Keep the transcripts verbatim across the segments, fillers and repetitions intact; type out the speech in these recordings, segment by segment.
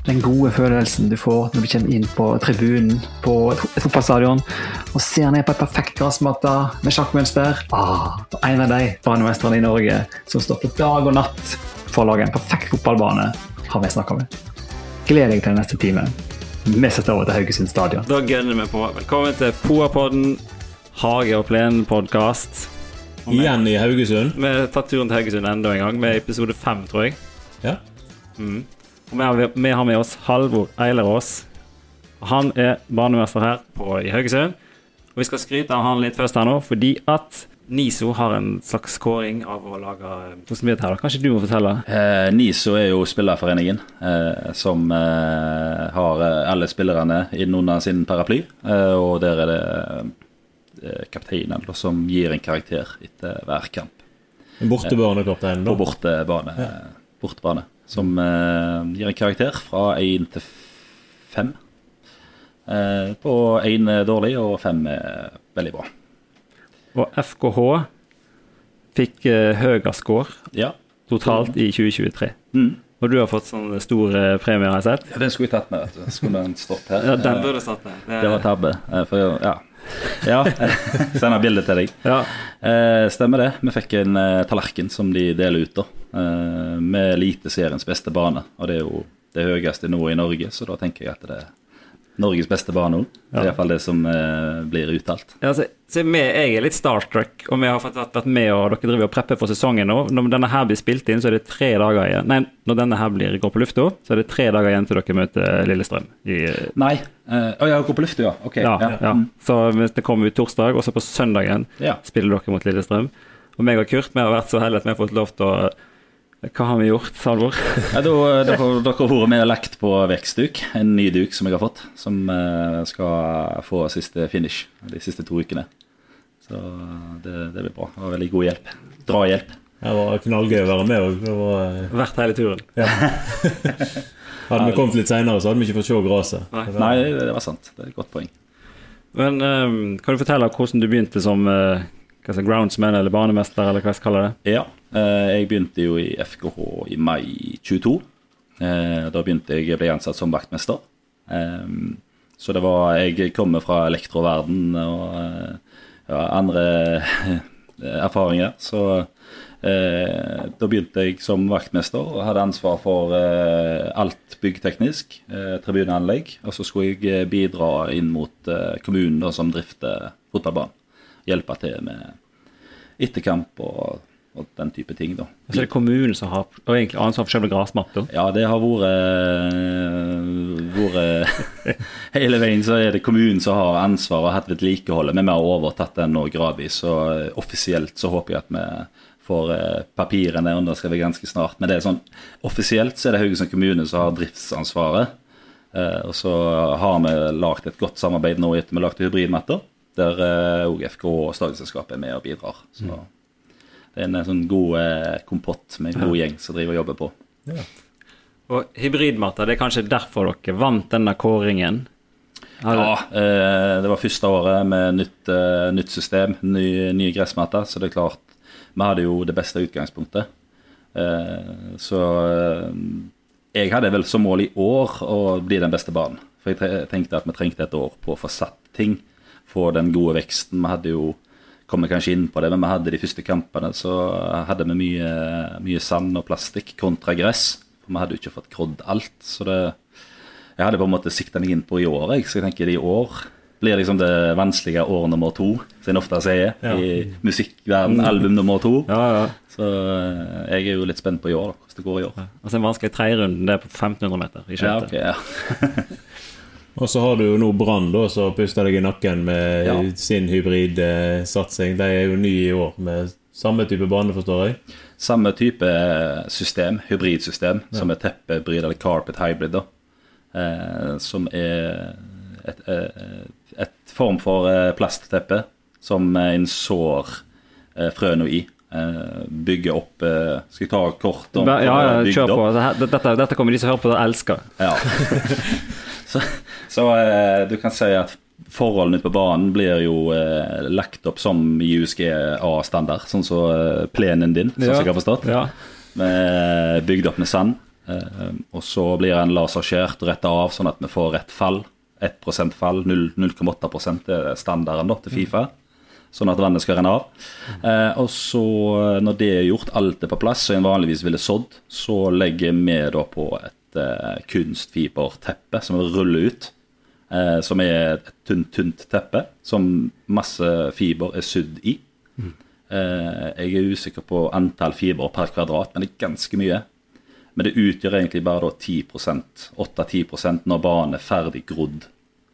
den gode følelsen du får når du kommer inn på tribunen på et, et fotballstadion og ser ned på et perfekt gressmatte med sjakkmønster. Ah, en av de banemestrene i Norge som står på dag og natt for å lage en perfekt fotballbane, har vi snakket med. Gled deg til den neste timen. Vi setter over til Haugesund stadion. Da gønner vi på. Velkommen til Poa-podden, Hage og Plen-podcast. Igjen i Haugesund. Vi har tatt turen til Haugesund enda en gang, med episode fem, tror jeg. Ja. Mm. Og vi har, vi har med oss Halvor Eilerås. Han er banemester her på, i Haugesund. Og vi skal skryte av han litt først her nå, fordi at Niso har en slags kåring av å lage... Hvordan blir det her da? Kanskje du må fortelle? Eh, Niso er jo spillerforeningen eh, som eh, har alle spillerne innunder sin paraply, eh, og der er det eh, kapteinen da, som gir en karakter etter hver kamp. En bortebanekaptein da? På bortebane, ja. bortebane. Som uh, gir en karakter fra én til fem. Uh, på én er dårlig, og fem er veldig bra. Og F K H fikk uh, høyere score ja. totalt i tjue tjuetre. Mm. Og du har fått sånne store premier, har jeg sett. Ja, den skulle jeg tatt med, vet du. Skulle den stått her. Ja, den burde stått med. Det, det var tabbe. Uh, for, ja. Ja, sender bildet til deg. Ja. Uh, stemmer det. Vi fikk en uh, tallerken som de deler ut da. Uh, med eliteseriens beste bane, og det er jo det høyeste nå i Norge, så da tenker jeg at det er Norges beste bane nå. Det er i hvert fall det som uh, blir uttalt. Ja, så, så vi, jeg er litt starstruck, og vi har fått vært med, og dere driver og prepper for sesongen nå. Når denne her blir spilt inn, så er det tre dager igjen. Nei, når denne her blir går på lufta, så er det tre dager igjen til dere møter Lillestrøm. I, Nei, uh, å ja, går på lufta, ja. Ok. Ja, ja. ja. Så det kommer ut torsdag, og så på søndagen ja. Spiller dere mot Lillestrøm. Og meg og Kurt, vi har vært så heldige at vi har fått lov til å... Hva har vi gjort, Salvor? Ja, da, dere, dere har vært med og lekt på vekstduk, en ny duk som jeg har fått, som uh, skal få siste finish de siste to ukene. Så det, det blir bra. Det var veldig god hjelp. Dra hjelp. Det var knallgøy å være med. Og var... Vært hele turen. Ja. Hadde vi kommet litt senere, så hadde vi ikke fått se graset. Nei. Nei, det var sant. Det er et godt poeng. Men um, kan du fortelle hvordan du begynte som uh, hva skal, groundsman eller banemester, eller hva jeg skal kalle det? Ja, eh, jeg begynte jo i F K H i mai tjueto. Eh, da begynte jeg, jeg ble ansatt som vaktmester. Eh, så det var, jeg kommer fra elektroverden og eh, ja, andre erfaringer. Så eh, da begynte jeg som vaktmester og hadde ansvar for eh, alt byggteknisk, eh, tribuneanlegg. Og så skulle jeg bidra inn mot eh, kommunen da, som drifter fotballbanen. Hjelpe til med etterkamp og, og den type ting da. Så det er kommunen som har og egentlig ansvar for selve grasmatten? Ja, det har vært, vært hele veien så er det kommunen som har ansvar og hatt vedlikeholdet, men vi har overtatt den nå gradvis, og offisielt så håper jeg at vi får papirene underskrevet ganske snart, men det er sånn, offisielt så er det Haugesund kommune som har driftsansvaret, og så har vi lagt et godt samarbeid nå etter vi har lagt hybridmatter, der uh, F K og Stadionselskapet er med og bidrar. Så mm. det er en sånn god uh, kompott med en god gjeng som driver og jobber på. Ja. Og hybridmatter, det er kanskje derfor dere vant denne kåringen? Ja, uh, det var første året med nytt, uh, nytt system, ny, nye gressmatter, så det er klart, vi hadde jo det beste utgangspunktet. Uh, så uh, jeg hadde vel som mål i år å bli den beste banen, for jeg tenkte at vi trengte et år på å få satt ting, få den gode veksten. Vi hadde jo, kommer kanskje inn på det, men vi hadde de første kampene, så hadde vi mye, mye sand og plastikk kontra gress. Vi hadde jo ikke fått krodd alt, så det, jeg hadde på en måte siktet meg inn på i år, jeg. Så jeg tenker i år blir liksom det vanskelige år nummer to, som jeg ofte sier, ja. I musikkverden, album nummer to. Ja, ja. Så jeg er jo litt spent på i år, da, hvordan det går i år. Ja. Og så en vanskelig tredjerunden, det er på femten hundre meter i skjøtte. Ja, ok, ja. Og så har du jo nå Brann da, så puster deg i nakken med ja. Sin hybridsatsing. De er jo nye i år med samme type bane, forstår jeg? Samme type system, hybridsystem, ja. Som er teppehybrid eller carpet hybrid da. Eh, som er et, et, et form for plastteppe som en sår eh, frøno i. Eh, bygge opp, eh, skal jeg ta kort om? Ja, ja, kjør på. Dette, dette, dette kommer de som hører på det elsker. Ja. Så, så eh, du kan si at forholdene på banen blir jo eh, lagt opp som i U S G A-standard, sånn så eh, plenen din, sånn ja. Som jeg har forstått. Ja. Med, bygd opp med sand. Eh, og så blir den laserskjert og rettet av, sånn at vi får rett fall. ett prosent fall, null komma åtte prosent er standarden da, til FIFA. Sånn at vannet skal renne av. Eh, og så, når det er gjort, alt er på plass, så en vanligvis ville sådd, så legger vi da på et eh, kunstfiberteppe som ruller ut, eh, som er et tynt, tynt teppe, som masse fiber er sydd i. Mm. Eh, jeg er usikker på antall fiber per kvadrat, men det er ganske mye. Men det utgjør egentlig bare da ti prosent, åtte til ti prosent når banen er ferdig grodd.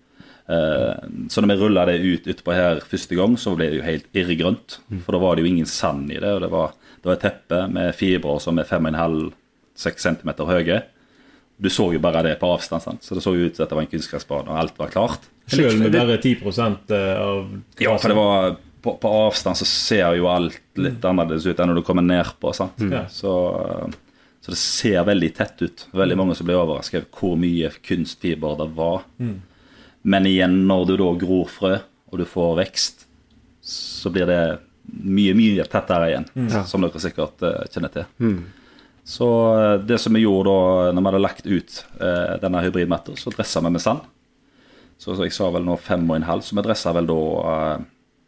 Så når vi rullet det ut utpå her første gang, så ble det jo helt irregrønt, for da var det jo ingen sand i det, og det var, det var et teppe med fiber som er fem komma fem til seks centimeter høye. Du så jo bare det på avstand, sant? Så det så jo ut som at det var en kunstgressbane, og alt var klart. Selv med bare ti prosent av... Ja, for det var, på, på avstand så ser jo alt litt annerledes ut enn når du kommer ned på, sant? Mm. Så, så det ser veldig tett ut. Veldig mange som ble overrasket hvor mye kunstfiber det var. Mm. Men igjen, når du da gror frø, og du får vekst, så blir det mye, mye tettere igjen, mm. som dere sikkert uh, kjenner til. Mm. Så uh, det som vi gjorde da, når vi hadde lagt ut uh, denne hybridmatta, så dresset vi med sand. Så, så jeg sa vel nå fem og en halv, så vi dresset vel da uh,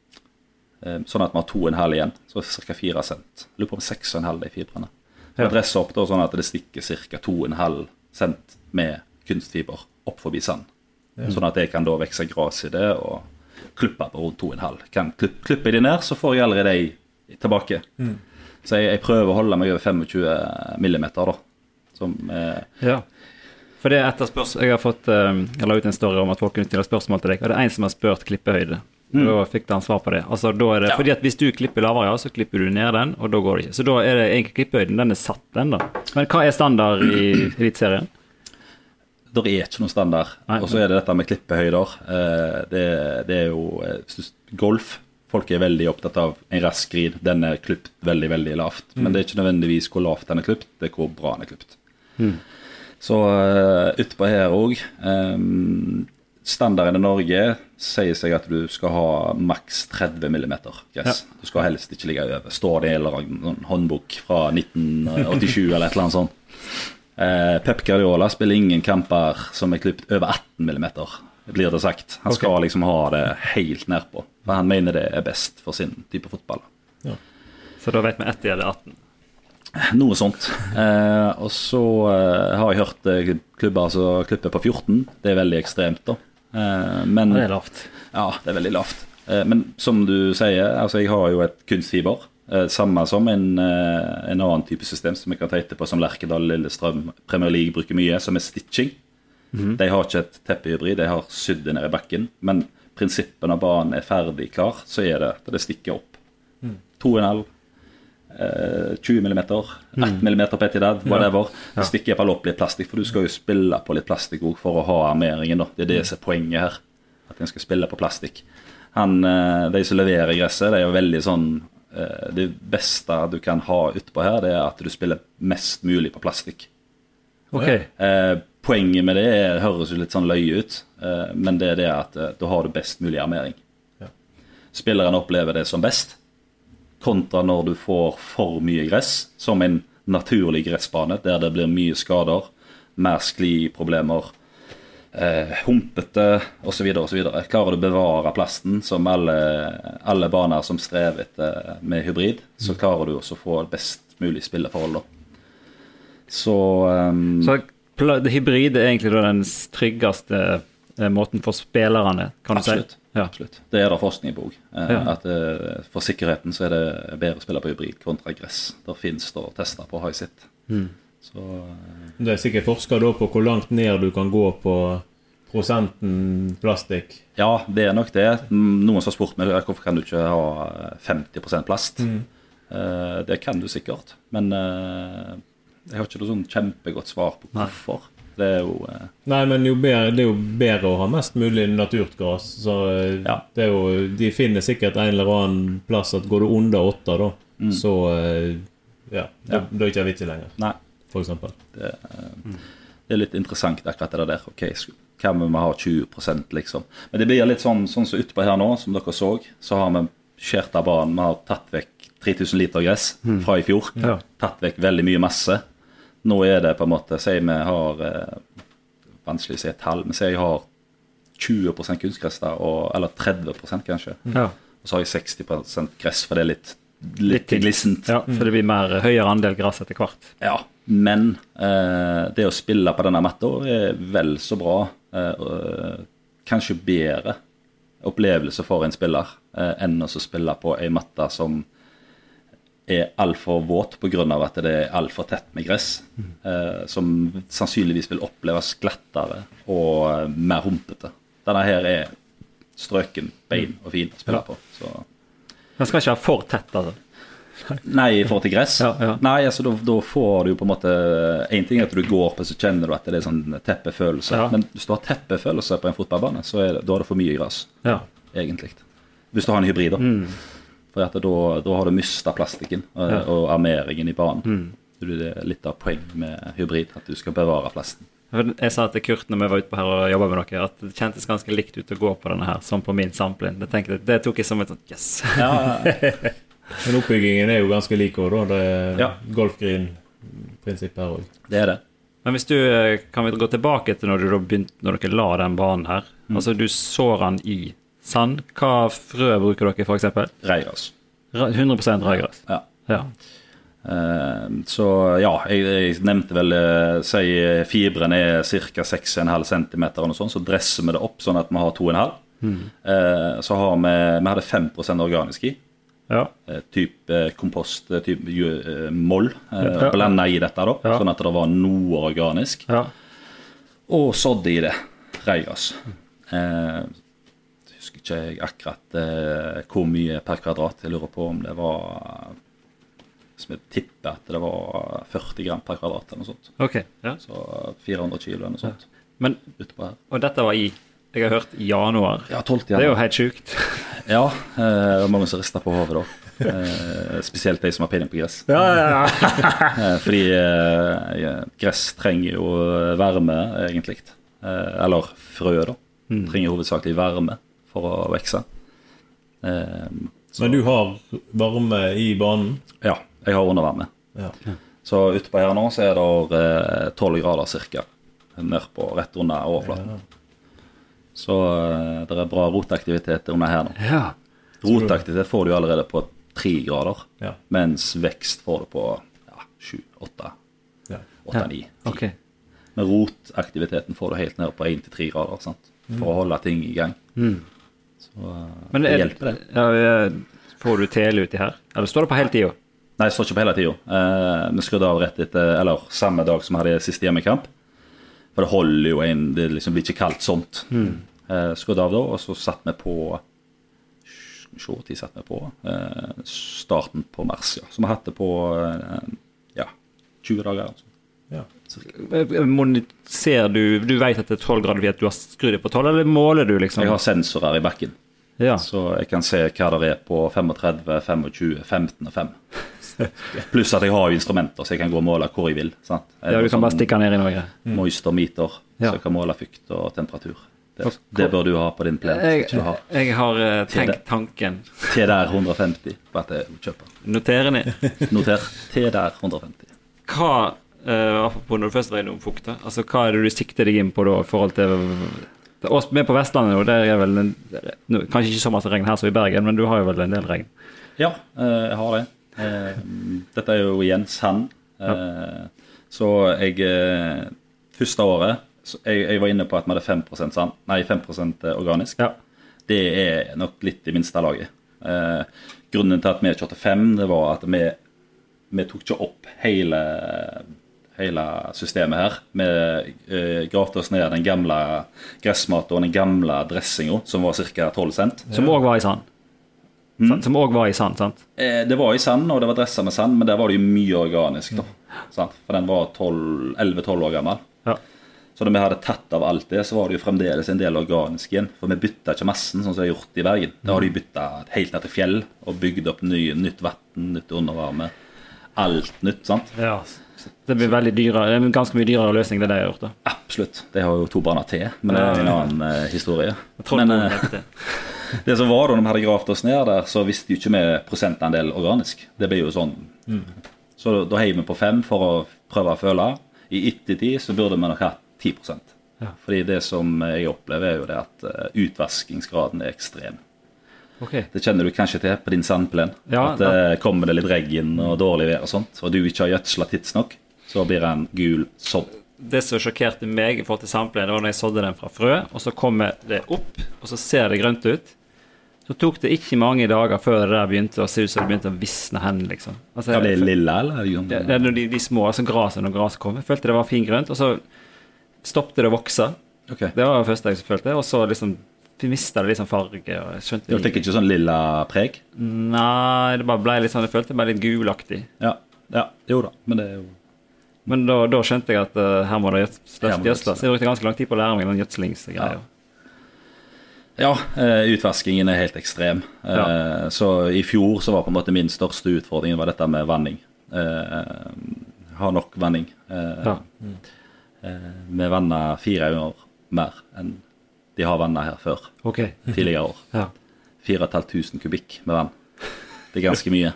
uh, sånn at vi har to og en halv igjen, så cirka fire cent. Jeg lurer på om seks og en halv de fibrene. Så vi dresser opp da sånn at det stikker cirka to og en halv cent med kunstfiber opp forbi sand. Ja. Sånn at jeg kan da vekse gras i det og klippe på rundt to og en halv. Kan klippe, klippe de ned, så får jeg allerede de tilbake. Mm. Så jeg, jeg prøver å holde meg over tjuefem millimeter da. Som, eh... Ja, for det er etter spørsmål. Jeg har fått, um, jeg la ut en story om at folk kunne stille spørsmål til deg, og det er en som har spørt klippehøyde. Mm. Da fikk han svar på det. Altså, da er det, ja. Fordi at hvis du klipper lavere, ja, så klipper du ned den, og da går det ikke. Så da er det egentlig klippehøyden, den er satt den da. Men hva er standard i eliteserien? Det er ikke noen standard, og så er det dette med klippehøyder. Det, det er jo golf. Folk er veldig opptatt av en rask grid. Den er klippet veldig, veldig lavt. Mm. Men det er ikke nødvendigvis hvor lavt den er klippet, det er hvor bra den er klippet. Mm. Så uh, utpå her også, um, standarden i Norge sier seg at du skal ha maks tretti millimeter gress. Ja. Du skal helst ikke ligge over. Står det i en eller annen håndbok fra nitten åttisju eller et eller annet sånt. Eh, Pep Guardiola spiller ingen kamper som er klippet over atten millimeter, blir det sagt. Han skal okay. liksom ha det helt ned på, for han mener det er best for sin type fotball. Ja. Så da vet vi etter det atten? Noe sånt. Eh, og så eh, har jeg hørt eh, klubber som klipper på fjorten. Det er veldig ekstremt da. Eh, men, det er lavt. Ja, det er veldig lavt. Eh, men som du sier, altså jeg har jo et kunstfiber. Samme som en, en annen type system som jeg kan ta etterpå, som Lerkedal, Lillestrøm, Premier League bruker mye, som er stitching. Mm-hmm. De har ikke et teppehybrid, de har sydd det ned i bakken, men prinsippen av banen er ferdig klar, så er det at det stikker opp. Mm. to komma fem, tjue millimeter, atten millimeter på etidad, whatever. Ja. Ja. Det stikker i hvert fall opp litt plastikk, for du skal jo spille på litt plastikk for å ha armeringen da. Det er det som er poenget her, at en skal spille på plastikk. Han, de som leverer gresset, det er jo veldig sånn. Det beste du kan ha utpå her, det er at du spiller mest mulig på plastikk. Okay. Eh, poenget med det er, høres jo litt sånn løye ut, eh, men det er det at eh, da har du best mulig armering. Ja. Spilleren opplever det som best, kontra når du får for mye gress, som en naturlig gressbane, der det blir mye skader, mer skliproblemer, Eh, humpete og så videre og så videre. Klarer du å bevare plasten som alle, alle baner som strever etter med hybrid, så klarer du også å få best mulig spilleforhold da. Så, um, så hybrid er egentlig da den tryggeste eh, måten for spillerne, kan du absolutt, si? Ja. Absolutt. Det er det forskning på eh, ja. At eh, for sikkerheten så er det bedre å spille på hybrid kontra gress. Der finnes det å teste på high sit. Mm. Så, det er sikkert forsket da på hvor langt ned du kan gå på prosenten plastikk. Ja, det er nok det. Noen som har spurt meg hvorfor kan du ikke ha femti prosent plast. Mm. Uh, det kan du sikkert, men uh, jeg har ikke noe sånn kjempegodt svar på hvorfor. Det er jo uh... Nei, men jo bedre, det er jo bedre å ha mest mulig naturgras. Så uh, ja. Det er jo, de finner sikkert en eller annen plass at går du under åtte da, mm. så uh, ja, da, ja. da er ikke jeg vits i lenger. Nei. For eksempel. Det, uh, det er litt interessant akkurat det der. Ok, kan vi ha tjue prosent liksom. Men det blir litt sånn, sånn som utpå her nå, som dere så, så har vi skjert av banen, vi har tatt vekk tre tusen liter gress fra i fjor, ja. Tatt vekk veldig mye masse. nå er det på en måte, sier vi har, eh, vanskelig å si et tall, men sier jeg har tjue prosent kunstgress da, og, eller tretti prosent kanskje. Ja. Og så har jeg seksti prosent gress, for det er litt, litt, litt glissent. Ja, for det blir mer høyere andel gress etter hvert. Ja, men eh, det å spille på denne matta er vel så bra, eh, og, kanskje bedre opplevelse for en spiller, eh, enn å spille på en matta som er alt for våt på grunn av at det er alt for tett med gress, eh, som sannsynligvis vil oppleves glattere og eh, mer humpete. Denne her er strøken, bein og fin å spille på. Så. Den skal ikke være for tett, altså. Nei, i forhold til gress. Ja, ja. Nei, altså da, da får du på en måte, en ting er at du går på, så kjenner du at det er sånn teppefølelse. Ja. Men hvis du har teppefølelse på en fotballbane, så er det, da er det for mye gress, Ja. egentlig. Hvis du har en hybrid da. Mm. For at da, da har du mistet plastikken og, Ja. og armeringen i banen. Mm. Så det er litt av poeng med hybrid, at du skal bevare plasten. Jeg sa til Kurt når vi var ute på her og jobbet med dere, at det kjentes ganske likt ut å gå på denne her, som på min sampling. Det, tenkte, det tok jeg som et sånt, yes. Ja, ja. Men oppbyggingen er jo ganske lik også, da. Det er Ja. golfgreen-prinsippet her også. Det er det. Men hvis du, kan vi gå tilbake til når, du da begynte, når dere la den banen her? Mm. Altså, du sår den i sand. Hva frø bruker dere for eksempel? Reigras. hundre prosent røygress. Ja. Ja. Eh, så ja, jeg, jeg nevnte vel, eh, si fibren er ca. seks komma fem centimeter og noe sånt, så dresser vi det opp sånn at vi har to komma fem. Mm. Eh, så har vi, vi hadde fem prosent organisk i. Ja. Eh, typ eh, kompost, eh, typ eh, moll, eh, Ja. blanda i dette da, Ja. sånn at det var noe organisk. Ja. Og sådde i det, reigras. Eh, husker ikke jeg akkurat eh, hvor mye per kvadrat. Jeg lurer på om det var, som jeg tipper at det var førti gram per kvadrat eller noe sånt. Ok, ja. Så fire hundre kilo eller noe sånt. Men, Utpå her. og dette var i, jeg har hørt, i januar. Ja, tolvte Det er jo januar. helt sjukt. Ja, eh, det var mange som ristet på hodet da. Eh, spesielt de som har peiling på gress. Ja, ja, ja. Eh, fordi eh, gress trenger jo varme, egentlig. Eh, eller frø, da. Mm. Trenger hovedsakelig varme for å vekse. Eh, så, Men du har varme i banen? Ja, jeg har undervarme. Ja. Så ute på her nå så er det eh, tolv grader cirka. Ned på rett under overflaten. Ja. Så eh, det er bra rotaktivitet under her nå. Ja. Rotaktivitet får du allerede på tre grader, Ja. mens vekst får du på ja, sju, åtte, Ja. åtte, ni, ti. Ok. Men rotaktiviteten får du helt ned på én til tre grader, sant? For å holde ting i gang. Mm. Så eh, Men det er, hjelper det. ja, ja, får du tele uti her? Eller står det på hele tiden? Nei, jeg står ikke på hele tiden. Eh, vi skrudde av rett etter, eller samme dag som vi hadde siste hjemmekamp. For det holder jo en, det liksom blir ikke kaldt sånt. Mm. Eh, skrudde av da, og så satt vi på, se, tid satt vi på, eh, starten på mars, ja. Så vi hatt det på, eh, ja, tjue dager. Altså. Ja. Ser du, du vet at det er tolv grader fordi at du har skrudd det på tolv, eller måler du liksom? Jeg har sensorer i bakken, Ja. så jeg kan se hva det er på femogtretti, tjuefem, femten og fem. Pluss at jeg har jo instrumenter, så jeg kan gå og måle hvor jeg vil. Sant? Ja, du kan bare stikke ned i noe. Moistometer, Ja. så jeg kan måle fukt og temperatur. Det, det bør du ha på din plen. Jeg, hvis ikke du har. jeg har eh, Til det. tenkt tanken. T der hundre og femti, på at jeg kjøper. Notere ned. Noter, T der hundre og femti. Hva, uh, på når du først var innom fukta, altså hva er det du sikter deg inn på da, i forhold til til oss med på Vestlandet, og det er vel en, nå, kanskje ikke så masse regn her som i Bergen, men du har jo vel en del regn. Ja, eh, jeg har det. Eh, Dette er jo igjen sand. Eh, Så jeg, eh, første året, så jeg, jeg var inne på at vi hadde fem prosent sand, nei, fem prosent organisk. Ja. Det er nok litt i minste laget. Eh, grunnen til at vi kjørte fem, det var at vi, vi tok ikke opp hele, hele systemet her. Vi eh, gravde oss ned den gamle gressmaten og den gamle dressinga, som var ca. tolv cent. Som også var i sand. Mm. Som også var i sand, sant? Eh, det var i sand, og det var dressa med sand, men der var det jo mye organisk da. Sant? For den var elleve tolv år gammel. Ja. Så når vi hadde tatt av alt det, så var det jo fremdeles en del organisk igjen. For vi bytta ikke massen, sånn som vi har gjort i Bergen. Da har de bytta helt ned til fjell, og bygd opp ny, nytt vatten, nytt undervarme. Alt nytt, sant? Ja. Det blir veldig dyrere, det er en ganske mye dyrere løsning det de har gjort da. Absolutt. Det har jo to barna til, men det er en annen eh, historie. Jeg tror Men det eh, er det. det som var da når vi hadde gravt oss ned der, så visste jo ikke vi prosentandel organisk. Det ble jo sånn Så da heier vi på fem for å prøve å føle. I ettertid så burde vi nok hatt ti prosent. Ja. Fordi det som jeg opplever er jo det at utvaskingsgraden er ekstrem. Okay. Det kjenner du kanskje til på din sandplen. Ja, at det kommer det litt regn og dårlig vær og sånt, og du ikke har gjødslet tidsnok, så blir det en gul sodd. Det som sjokkerte meg i forhold til sandplen, det var når jeg sådde den fra frø, og så kommer det opp, og så ser det grønt ut. Så tok det ikke mange dager før det der begynte å se ut som det begynte å visne hen, liksom. Altså, ja, det er lilla, eller? Det, det er de, de små, altså graset når graset kom. Jeg følte det var fin grønt, og så stoppte det å vokse. Okay. Det var det første jeg følte, og så liksom vi mistet det liksom farge, og jeg skjønte... Du fikk ikke sånn lilla preg? Nei, det bare ble litt sånn, jeg følte det ble litt gulaktig. Ja, ja, jo da, men det er jo... Men da, da skjønte jeg at uh, her må det gjødsles. Jeg brukte ganske lang tid på å lære meg den gjødslingsgreia. Ja, ja utvaskingen er helt ekstrem. Ja. Uh, så i fjor så var på en måte min største utfordring var dette med vanning. Uh, ha nok vanning. Uh, ja. Mm. Uh, vi vannet fire ganger mer enn de har vannet her før, okay. tidligere år. Ja. fire tusen fem hundre kubikk med vann. Det er ganske mye.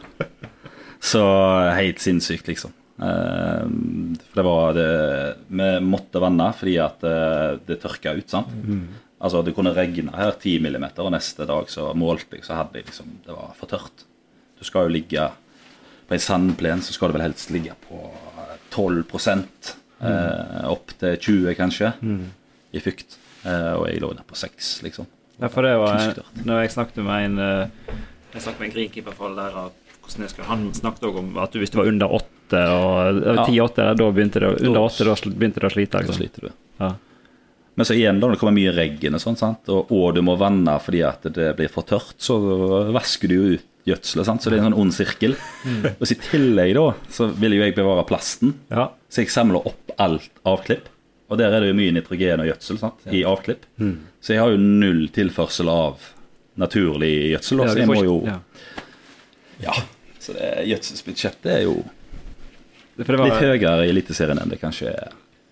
Så helt sinnssykt, liksom. Uh, for det var det, vi måtte vanne fordi at uh, det tørket ut, sant? Mm. Altså, det kunne regne her ti millimeter, og neste dag så målte jeg, så hadde jeg liksom, det var for tørt. Du skal jo ligge på en sandplen, så skal du vel helst ligge på tolv prosent, mm. uh, opp til tjue kanskje, mm. i fukt. Uh, og jeg lå der på seks, liksom. Ja, for det var en, når jeg snakket med en uh, jeg snakket med en greenkeeper for å lære hvordan jeg skulle, han snakket også om at du, hvis du var under åtte og ti åtte, ja. Da begynte det under åtte, da begynte det å slite, liksom. Da sliter du. Ja. Men så igjen da, når det kommer mye regn og sånt, sant? Og, og du må vanne fordi at det blir for tørt, så vasker du jo ut gjødsel, sant? Så det er en sånn ond sirkel. Mm. Og så i tillegg da, så vil jo jeg bevare plasten, ja. Så jeg samler opp alt avklipp. Og der er det jo mye nitrogen og gjødsel, sant? I avklipp. Mm. Så jeg har jo null tilførsel av naturlig gjødsel. Ja, så jeg må jo... Ja, ja så det gjødselsbudsjettet er jo det var... litt høyere i eliteserien enn det kanskje er.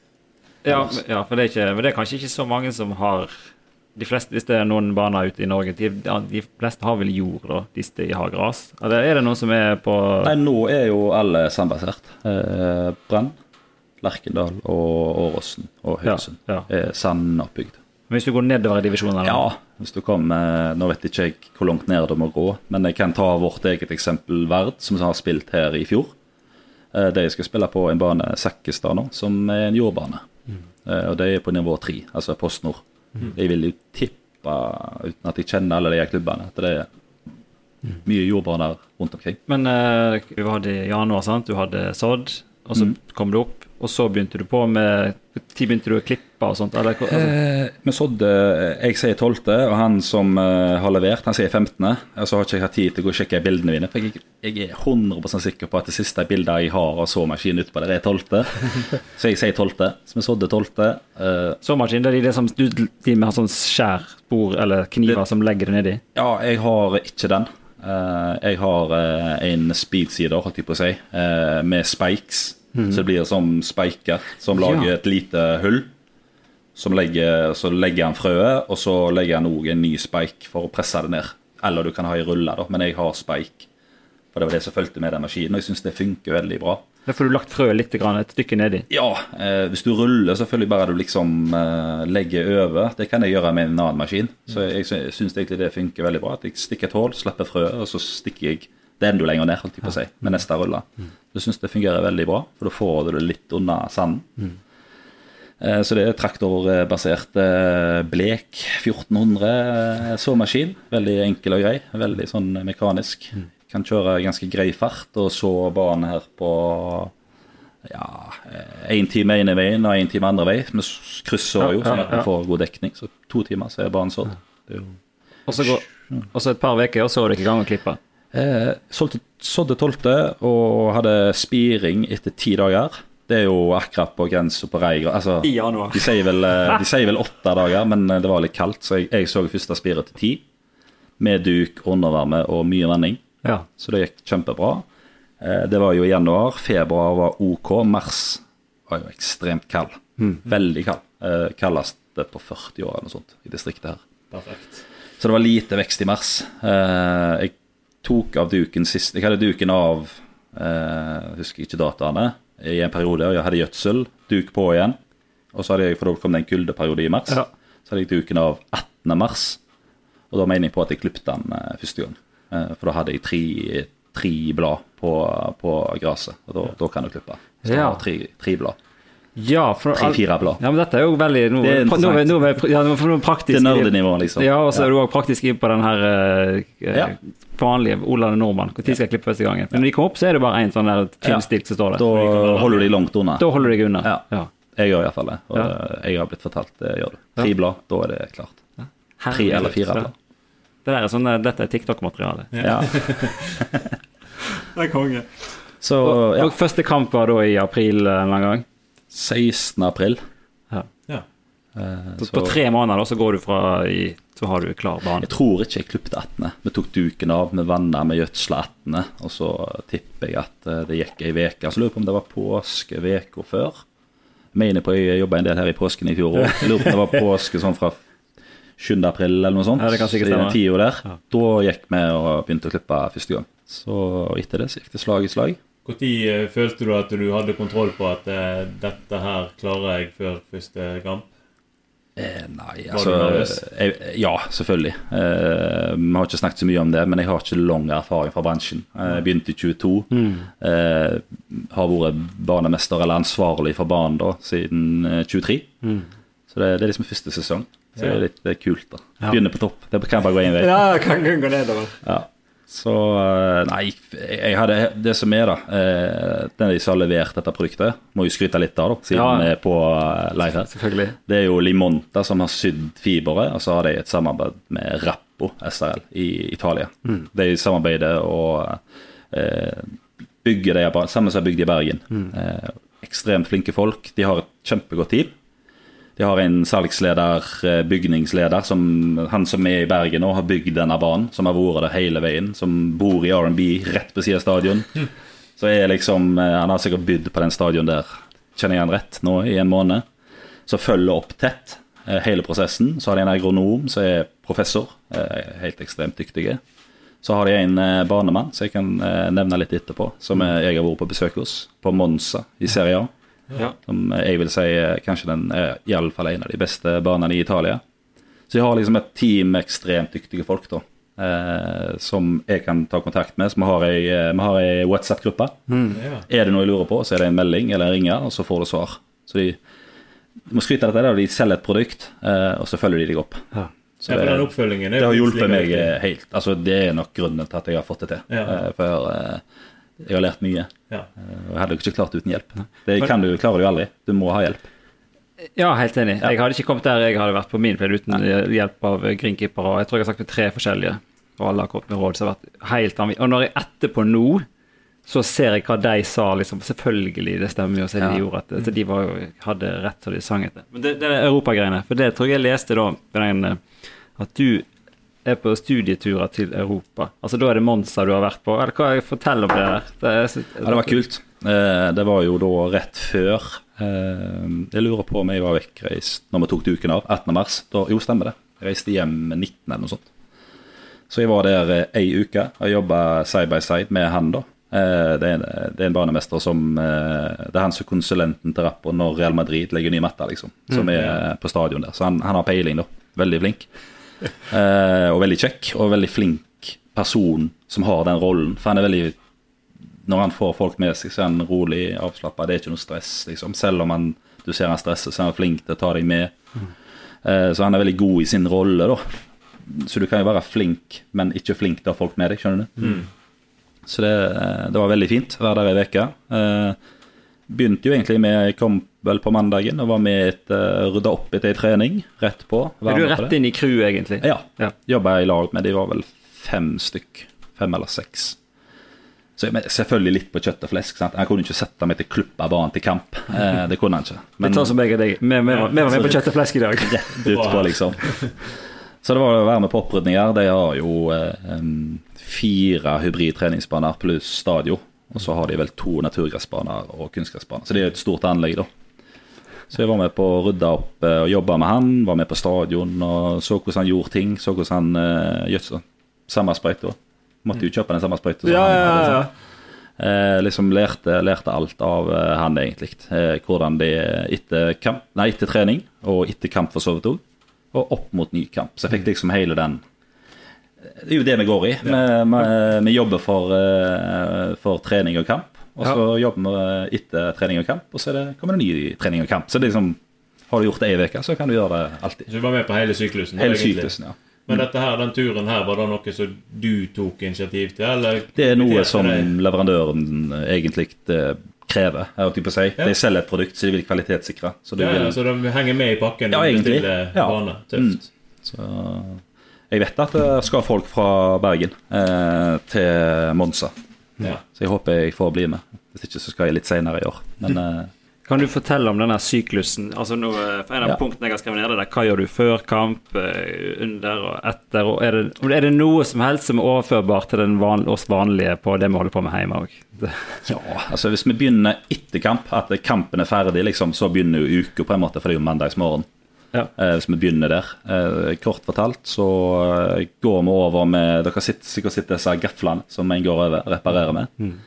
Ja, ja for, det er ikke, for det er kanskje ikke så mange som har... De fleste, hvis det er noen baner ute i Norge, de, de fleste har vel jord, da, hvis de har gras. Eller er det noen som er på... Nei, nå er jo alle sandbasert. Eh, Brann. Lerkendal og Åråsen og Haugesund ja, ja. Er sandoppbygd. Men hvis du går nedover i divisjonen? Eller? Ja, hvis du kommer, nå vet ikke jeg hvor langt ned det må gå, men jeg kan ta vårt eget eksempel Verd, som har spilt her i fjor. Det jeg skal spille på en bane Sekkestad nå, som er en jordbane. Mm. Og det er på nivå tre, altså PostNord. Mm. Jeg vil jo tippe, uten at jeg kjenner alle de klubbene, at det er mye jordbaner rundt omkring. Men uh, du hadde i januar, sant? Du hadde sådd, og så mm. kom du opp, og så begynte du på med, tid begynte du å klippe og sånt? Eller, altså? eh, vi sådde, jeg sier tolvte, og han som uh, har levert, han sier femtende, og så har ikke jeg hatt tid til å gå og sjekke bildene mine, for jeg, jeg er hundre prosent sikker på at det siste bildet jeg har av såmaskinen utpå der er tolvte, så jeg sier tolvte, så vi sådde tolvte. Uh, såmaskinen, det er de, som, de med sånn skjærspor eller kniver det, som legger det nedi? Ja, jeg har ikke den. Uh, jeg har uh, en speedsider, holdt jeg på å si, uh, med spikes. Mm. Så det blir som spiker som lager ja. Et lite hull som legger, så legger han frøet og så legger han også en ny spike for å presse det ned, eller du kan ha i rulle da, men jeg har spike for det var det som følte med den maskinen og jeg synes det funker veldig bra. Da får du lagt frøet litt grann, et stykke nedi. Ja, eh, hvis du ruller så føler jeg bare at du liksom eh, legger over, det kan jeg gjøre med en annen maskin, så jeg, jeg synes egentlig det funker veldig bra, at jeg stikker et hål, slipper frøet og så stikker jeg det enda lenger ned, holdt jeg på å si, med neste rulle. Mm. Jeg synes det fungerer veldig bra, for da får du det litt under sanden. Mm. Eh, så det er traktorbasert eh, blek fjorten hundre eh, såmaskin, veldig enkel og grei, veldig sånn mekanisk. Mm. Kan kjøre ganske grei fart, og så banen her på ja, en time ene veien og en time andre vei. Vi krysser jo, sånn at vi får god dekning, så to timer så er banen sånn. Og så går, og så et par veker, og så er du ikke i gang å klippe? Eh, sådde tolvte og hadde spiring etter ti dager. Det er jo akkurat på grensen på rei. Altså, I januar. De sier, vel, de sier vel åtte dager, men det var litt kaldt, så jeg, jeg så første spiret til ti. Med duk, undervarme og mye vanning. Ja. Så det gikk kjempebra. Eh, det var jo i januar. Februar var ok. Mars var jo ekstremt kald. Mm. Veldig kald. Eh, kaldest på førti år eller noe sånt i distriktet her. Perfekt. Så det var lite vekst i mars. Eh, jeg tok av duken sist. Jeg hadde duken av eh, husker ikke dataene, i en periode, og jeg hadde gjødsel, duk på igjen, og så hadde jeg, for da kom det en kuldeperiode i mars, ja. Så hadde jeg duken av attende mars, og da mener jeg på at jeg klippte den eh, første gang, eh, for da hadde jeg tre, tre blad på, på graset, og da, da kan du klippe, så ja. tre, tre blad. Ja, for tre-fire blad. Ja, men dette er jo veldig noe, det er noe, noe, ja, noe praktisk. Det er nerdenivå, liksom. Ja, og så ja. er du også praktisk inn på den her uh, ja. vanlige Olande Nordmann, hvor tid skal jeg klippe første gangen. Men når de kommer opp, så er det bare en sånn der tynnstilk som står der. Da holder du de langt unna. Da holder du deg unna. Ja. Ja. Jeg gjør i hvert fall det, og ja. jeg har blitt fortalt det gjør du. Tre blad, da er det klart. Ja. Tre eller fire blad. Det der er sånn, dette er TikTok-materiale. Ja. Det er konge. Så, og, ja. og første kamp var da i april en gang? sekstende april. Ja. Ja. Eh, så, så på tre måneder da, så går du fra i, så har du klar bane. Jeg tror ikke jeg klippte attende. Vi tok duken av med vannet med gjødsla attende, og så tipper jeg at det gikk en veke. Så lurer jeg på om det var påske veka før. Jeg mener på jeg jobbet en del her i påsken i fjor, og jeg lurer på om det var påske sånn fra sjuende april eller noe sånt. Ja, det kan sikkert stemme. I den tiden der. Ja. Da gikk vi og begynte å klippe første gang. Så etter det så gikk det slag i slag. Hvor tid følte du at du hadde kontroll på at eh, dette her klarer jeg før første kamp? Eh, nei, altså jeg, ja, selvfølgelig. Eh, vi har ikke snakket så mye om det, men jeg har ikke lang erfaring fra bransjen. Jeg begynte i tjueto. Mm. Eh, har vært banemester eller ansvarlig for banen da, siden tjuetre. Mm. Så det, det er liksom første sesong. Så ja. det er litt det er kult da. Begynner på topp. Det kan bare gå en vei. Ja, kan gå nedover. Ja. Så, nei, jeg hadde det som er da, den de som har levert dette produktet, må jo skryte litt av da, siden ja. vi er på live her. Selvfølgelig. Det er jo Limonta som har sydd fiberet, og så har de et samarbeid med Rappo S R L i Italia. Mm. De samarbeider og eh, bygger det, sammen som har bygd i Bergen. Mm. Eh, ekstremt flinke folk, de har et kjempegodt team. De har en salgsleder, bygningsleder, som, han som er i Bergen nå, har bygd denne banen, som har vært der hele veien, som bor i R and B rett på siden av stadion. Mm. Så er liksom, han har sikkert bydd på den stadion der, kjenner jeg han rett nå, i en måned. Så følger opp tett hele prosessen. Så har de en agronom som er professor, helt ekstremt dyktige. Så har de en banemann, så jeg kan nevne litt etterpå, som jeg har vært på besøk hos, på Monza i Serie A. Ja. Som jeg vil si kanskje den er i alle fall en av de beste banene i Italia. Så jeg har liksom et team med ekstremt dyktige folk da, eh, som jeg kan ta kontakt med. Så vi har en WhatsApp-gruppe. Mm. Ja. Er det noe jeg lurer på, så er det en melding eller en ringer, og så får du svar. Så de, de må skryte av dette, de selger et produkt, eh, og så følger de deg opp. Ja. Så det, ja, den oppfølgingen det har hjulpet meg helt. Altså, det er nok grunnen til at jeg har fått det til. Ja. Eh, for eh, jeg har lært mye. Ja. Jeg hadde jo ikke klart uten hjelp. Det kan du, klarer du aldri. Du må ha hjelp. Ja, helt enig. Jeg hadde ikke kommet der jeg hadde vært på min pleid uten Nei. hjelp av greenkeeper. Og jeg tror jeg har sagt med tre forskjellige, og alle har kommet med råd som har vært helt vanvittig. Og når jeg etterpå nå, så ser jeg hva de sa, liksom, selvfølgelig, det stemmer jo, så de ja. gjorde at så de var, hadde rett til de sang etter. Men det, det er Europa-greiene, for det tror jeg jeg leste da, den, at du er på studieturer til Europa. Altså da er det Monza du har vært på. Eller hva fortell om det der? Det, er, ja, det var kult. Det var jo da rett før. Jeg lurer på om jeg var vekkreist når vi tok duken av, attende mars. Da, jo, stemmer det. Jeg reiste hjem nitten eller noe sånt. Så jeg var der ei uke og jobbet side by side med han da. Det er en, det er en banemester som, det er han som er konsulenten til Rappo når Real Madrid legger ny matta, liksom, som er på stadion der. Så han, han har peiling da. Veldig flink. Uh, og veldig kjekk og veldig flink person som har den rollen, for han er veldig, når han får folk med seg så er han rolig, avslappet, det er ikke noe stress liksom. Selv om han, du ser han stresser så er han flink til å ta deg med. uh, så han er veldig god i sin rolle da, så du kan jo være flink men ikke flink til å ha folk med deg, skjønner du? Mm. Så det, det var veldig fint å være der i veka. uh, begynte jo egentlig med, jeg kom vel på mandagen og var med et, uh, rydda opp etter en trening, rett på. Er du rett inn i crew egentlig? Ja, ja. Jobbet i lag med, de var vel fem stykk, fem eller seks. Så jeg, selvfølgelig litt på kjøtt og flesk, sant? Jeg kunne ikke sette meg til klubba banen til kamp, eh, det kunne han ikke. Men, det tar som jeg og deg, vi var med på kjøtt og flesk i dag. Rett ut på liksom. Så det var å være med på opprydninger, de har jo eh, fire hybridtreningsbaner pluss stadio. Og så har de vel to naturgressbaner og kunstgressbaner. Så det er et stort anlegg da. Så jeg var med på å rydde opp og jobbe med han, var med på stadion og så hvordan han gjorde ting, så hvordan han uh, gjør så. Samme sprøyte. Måtte jo kjøpe den samme sprøyte. Ja, ja, ja, ja. Eh, liksom lærte, lærte alt av eh, han egentlig. Eh, hvordan det er etter kamp, nei, etter trening, og etter kamp for så vidt også, og opp mot ny kamp. Så jeg fikk liksom hele den. Det er jo det vi går i. Vi, vi, vi jobber for, uh, for trening og kamp, og så ja. jobber vi etter trening og kamp, og så er det, kommer det ny trening og kamp. Så det er liksom, har du gjort det en veke, så kan du gjøre det alltid. Så du var med på hele syklusen? Hele syklusen, ja. Men dette her, den turen her, var det noe som du tok initiativ til, eller? Det er noe som leverandøren egentlig krever, jeg har på å si. Ja. De selger et produkt, så de vil kvalitetssikre. Så, ja, vil... så de henger med i pakken? Ja, egentlig. Ja. Bane. Tøft. Mm. Så jeg vet at det skal folk fra Bergen eh, til Monza. Ja. Så jeg håper jeg får bli med. Hvis ikke så skal jeg litt senere i år. Men... Eh, Kan du fortelle om denne syklusen? Altså nå, for en av ja. punktene jeg har skrevet ned det der, hva gjør du før kamp, under og etter, og er det, er det noe som helst som er overførbart til den van, oss vanlige på det vi holder på med hjemme også? Ja, altså hvis vi begynner etter kamp, at kampen er ferdig, liksom, så begynner jo uka på en måte, for det er jo mandagsmorgen. Ja. Eh, hvis vi begynner der. Eh, kort fortalt, så eh, går vi over med, dere sitter, sikkert sitter disse gaflene som en går over, reparerer med. Mm.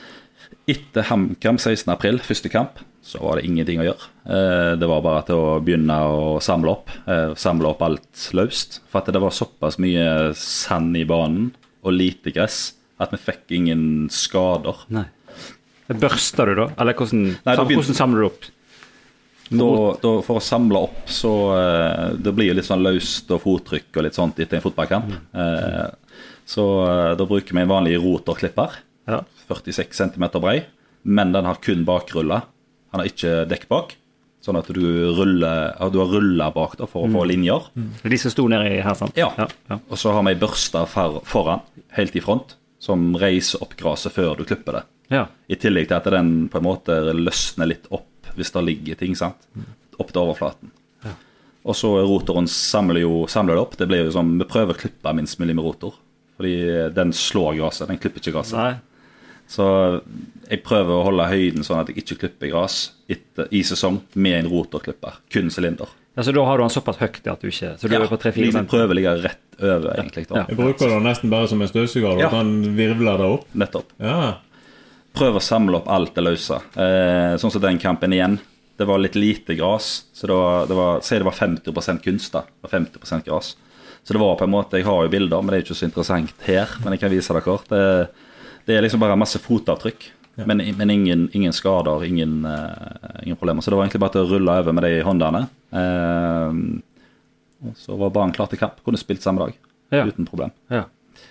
Etter HamKam sekstende april, første kamp, så var det ingenting å gjøre. Eh, det var bare til å begynne å samle opp, eh, samle opp alt løst. For at det var såpass mye sand i banen og lite gress, at vi fikk ingen skader. Nei. Børster du da? Eller hvordan, Nei, da hvordan samler du opp? Da, da, for å samle opp, så eh, det blir jo litt sånn løst og fottrykk og litt sånt etter en fotballkamp. Mm. Eh, så eh, da bruker vi en vanlig rotorklipper. Ja. førtiseks centimeter brei, men den har kun bakruller. Han har ikke dekk bak, sånn at du, ruller, du har ruller bak da, for å mm. få linjer. Mm. De som sto nede her, sant? Ja. Ja, ja. Og så har vi børster for, foran, helt i front, som reiser opp graset før du klipper det. Ja. I tillegg til at den på en måte løsner litt opp hvis det ligger ting, sant? Opp til overflaten. Ja. Og så rotoren samler jo samler det opp. Det blir jo som, vi prøver å klippe minst mulig med rotor, fordi den slår graset, den klipper ikke graset. Nei. Så jeg prøver å holde høyden sånn at jeg ikke klipper gras etter, i sesong med en rotorklipper, kun cylinder. Ja, så da har du den såpass høyt at du ikke, så du ja, er på tre fire cm? Ja, prøver å ligge rett over egentlig. Ja. Jeg bruker det nesten bare som en støvsuger, ja. At den virvler det opp. Nettopp. Ja. Prøver å samle opp alt det løse. Eh, sånn som den kampen igjen, det var litt lite gras, så det var, det var, si det var femti prosent kunst da, og femti prosent gras. Så det var på en måte, jeg har jo bilder, men det er ikke så interessant her, men jeg kan vise dere kort. Det Det er liksom bare masse fotavtrykk, ja. men, men ingen, ingen skader, ingen, uh, ingen problemer. Så det var egentlig bare til å rulle over med de håndene. Uh, og så var banen klar til kamp, kunne spilt samme dag, ja. Uten problem. Ja.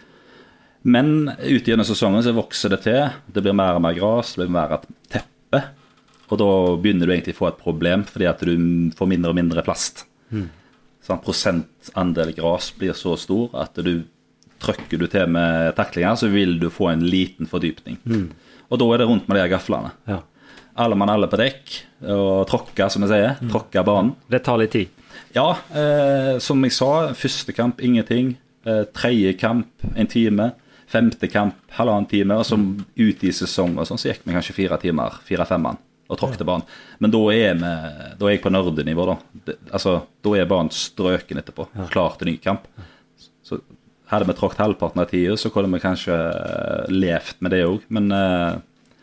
Men ut gjennom sesongen så vokser det til, det blir mer og mer gras, det blir mer et teppe, og da begynner du egentlig å få et problem, fordi at du får mindre og mindre plast. Mm. Sånn, prosentandel gras blir så stor at du trykker du til med taklinger, så vil du få en liten fordypning. Mm. Og da er det rundt med de gaflene. Ja. Alle mann alle på dekk, og tråkke, som jeg sier, mm. tråkke banen. Det tar litt tid. Ja, eh, som jeg sa, første kamp, ingenting. Eh, tredje kamp, en time. Femte kamp, halvannen time. Og så ut i sesong, og sånn, så gikk vi kanskje fire timer, fire-fem mann, og tråkte banen. Men da er, vi, da er jeg på nerdenivå, da. Det, altså, da er banen strøken etterpå, ja. Klar til ny kamp. Så hadde vi tråkt halvparten av tiden, så kunne vi kanskje levt med det også. Men uh,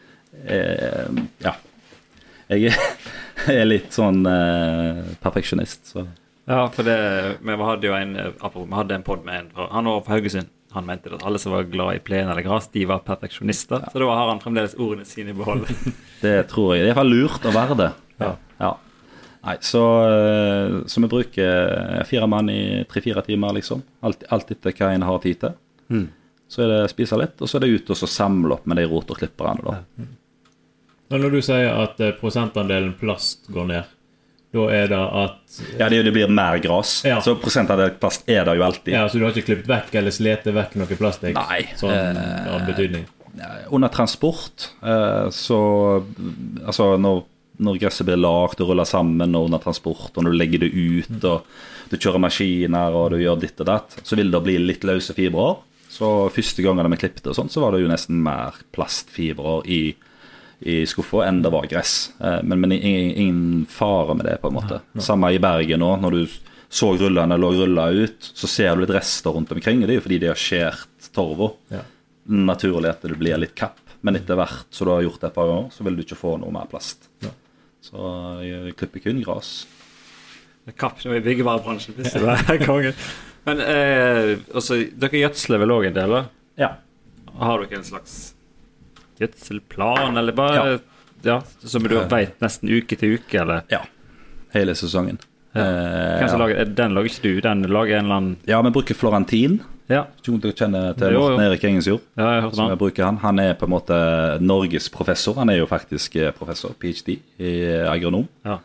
uh, ja, jeg er litt sånn uh, perfeksjonist. Så. Ja, for det, vi hadde jo en, vi hadde en podd med en, han var fra Haugesund. Han mente at alle som var glad i plen eller gras, de var perfeksjonister. Ja. Så da har han fremdeles ordene sine i behold. Det tror jeg. Det er i hvert fall lurt å være det. Ja. Ja. Nei, så, så vi bruker fire mann i tre-fire timer, liksom. Alt, alt etter hva en har tid til. Mm. Så er det spise litt, og så er det ut og så samle opp med de rotorklipperne da. Mm. Men når du sier at prosentandelen plast går ned, da er det at... Ja, det, det blir mer gras. Ja. Så prosentandelen plast er det jo alltid. Ja, så du har ikke klippet vekk eller slete vekk noe plastikk? Nei. Sånn eh, av betydning? Under transport, eh, så... Altså, når... når gresset blir lagt og ruller sammen og under transport, og når du legger det ut og du kjører maskiner og du gjør ditt og datt, så vil det bli litt løse fibrer. Så første gangen da vi klippet og sånt, så var det jo nesten mer plastfibrer i, i skuffa enn det var gress. Men, men ingen, ingen fare med det på en måte. Ja, ja. Samme i Bergen nå, når du så rullene lå rullet ut, så ser du litt rester rundt omkring, og det er jo fordi de har skjert torvo. Ja. Naturlig at det blir litt kapp. Men etter hvert så du har gjort det et par ganger, så vil du ikke få noe mer plast. Ja. Så jeg klipper kun gras. Kapp nå i byggevarebransjen, hvis det var kongen. Men eh, også, dere gjødsler vel også en del, da? Ja. Har dere en slags gjødselplan, eller bare, ja, ja som du vet nesten uke til uke, eller? Ja, hele sesongen. Ja. Hvem som lager, den lager ikke du, den lager en eller annen... Ja, vi bruker Florentin. Ja. Du kjenner til jo, Morten Erik Engensjord. Ja, jeg har hørt han. Bruker han. Han er på en måte Norges professor. Han er jo faktisk professor, P H D, i agronom. Ja.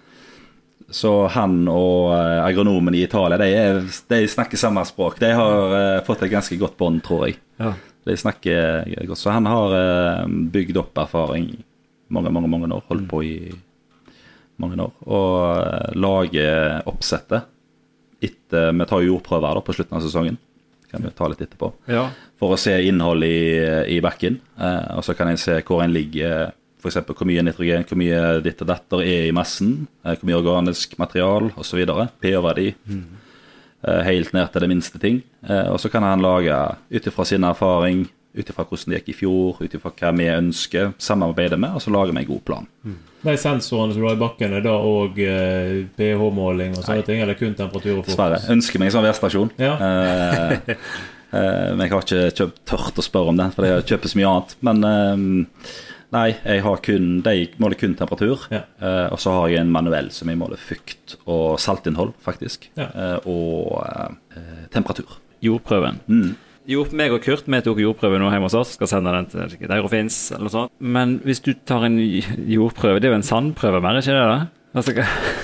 Så han og agronomen i Italia, de, er, de snakker samme språk. De har uh, fått et ganske godt bånd, tror jeg. Ja. De snakker godt. Så han har uh, bygd opp erfaring mange, mange, mange år. Holdt på i mange år. Og uh, lager oppsettet etter, vi tar jordprøver da, på slutten av sesongen. Kan vi ta litt etterpå. Ja. For å se innhold i, i bakken. Uh, og så kan jeg se hvor en ligger, for eksempel hvor mye nitrogen, hvor mye ditt og datter er i massen, uh, hvor mye organisk material, og så videre. pH-verdi. Mm. Uh, helt ned til det minste ting. Uh, og så kan han lage, utifra sin erfaring, utifra hvordan det gikk i fjor, utifra hva vi ønsker, samarbeide med, og så lager vi en god plan. Mm. De sensorene som du har i bakken er da og uh, pH-måling og sånne ting, eller kun temperatur og fokus? Sverre, ønsker meg en sånn værstasjon. Ja. uh, uh, men jeg har ikke kjøpt tørt å spørre om det, for jeg kjøper så mye annet. Men uh, nei, jeg har kun, de måler kun temperatur, ja. uh, og så har jeg en manuell som jeg måler fukt og saltinnhold, faktisk, ja. uh, og uh, temperatur. Jordprøven. Mm. Jo, meg og Kurt, vi tok jordprøve nå hjemme hos oss, skal sende den til Eurofins eller noe sånt. Men hvis du tar en jordprøve, det er jo en sandprøve mer, ikke det da? Altså,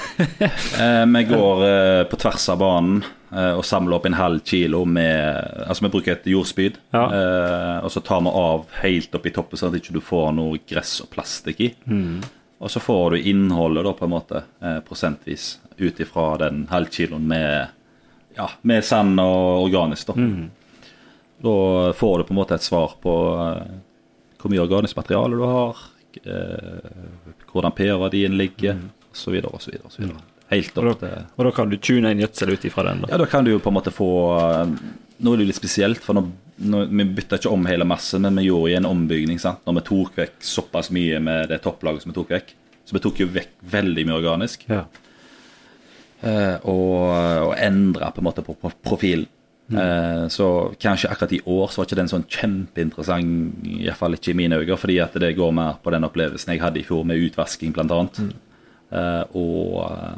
eh, vi går eh, på tvers av banen eh, og samler opp en halv kilo med, altså vi bruker et jordspyd, ja. eh, og så tar vi av helt opp i toppen sånn at ikke du får noe gress og plastikk i. Mm. Og så får du innholdet da på en måte eh, prosentvis ut ifra den halv kiloen med, ja, med sand og organisk da. Mm. Da får du på en måte et svar på uh, hvor mye organisk materiale du har, uh, hvordan pH-verdien ligger, mm. og så videre, og så videre, og så videre. Helt opp til... Og da kan du tune inn gjødsel ut ifra den da? Ja, da kan du jo på en måte få... Uh, nå er det jo litt spesielt, for nå, nå, vi bytter ikke om hele massen, men vi gjorde i en ombygning, sant? Når vi tok vekk såpass mye med det topplaget som vi tok vekk. Så vi tok jo vekk veldig mye organisk. Ja. Uh, og, og endret på en måte på profilen. Mm. Så kanskje akkurat i år så var ikke den sånn kjempeinteressant, i hvert fall ikke i mine øyne, fordi at det går mer på den opplevelsen jeg hadde i fjor med utvasking blant annet, mm. og,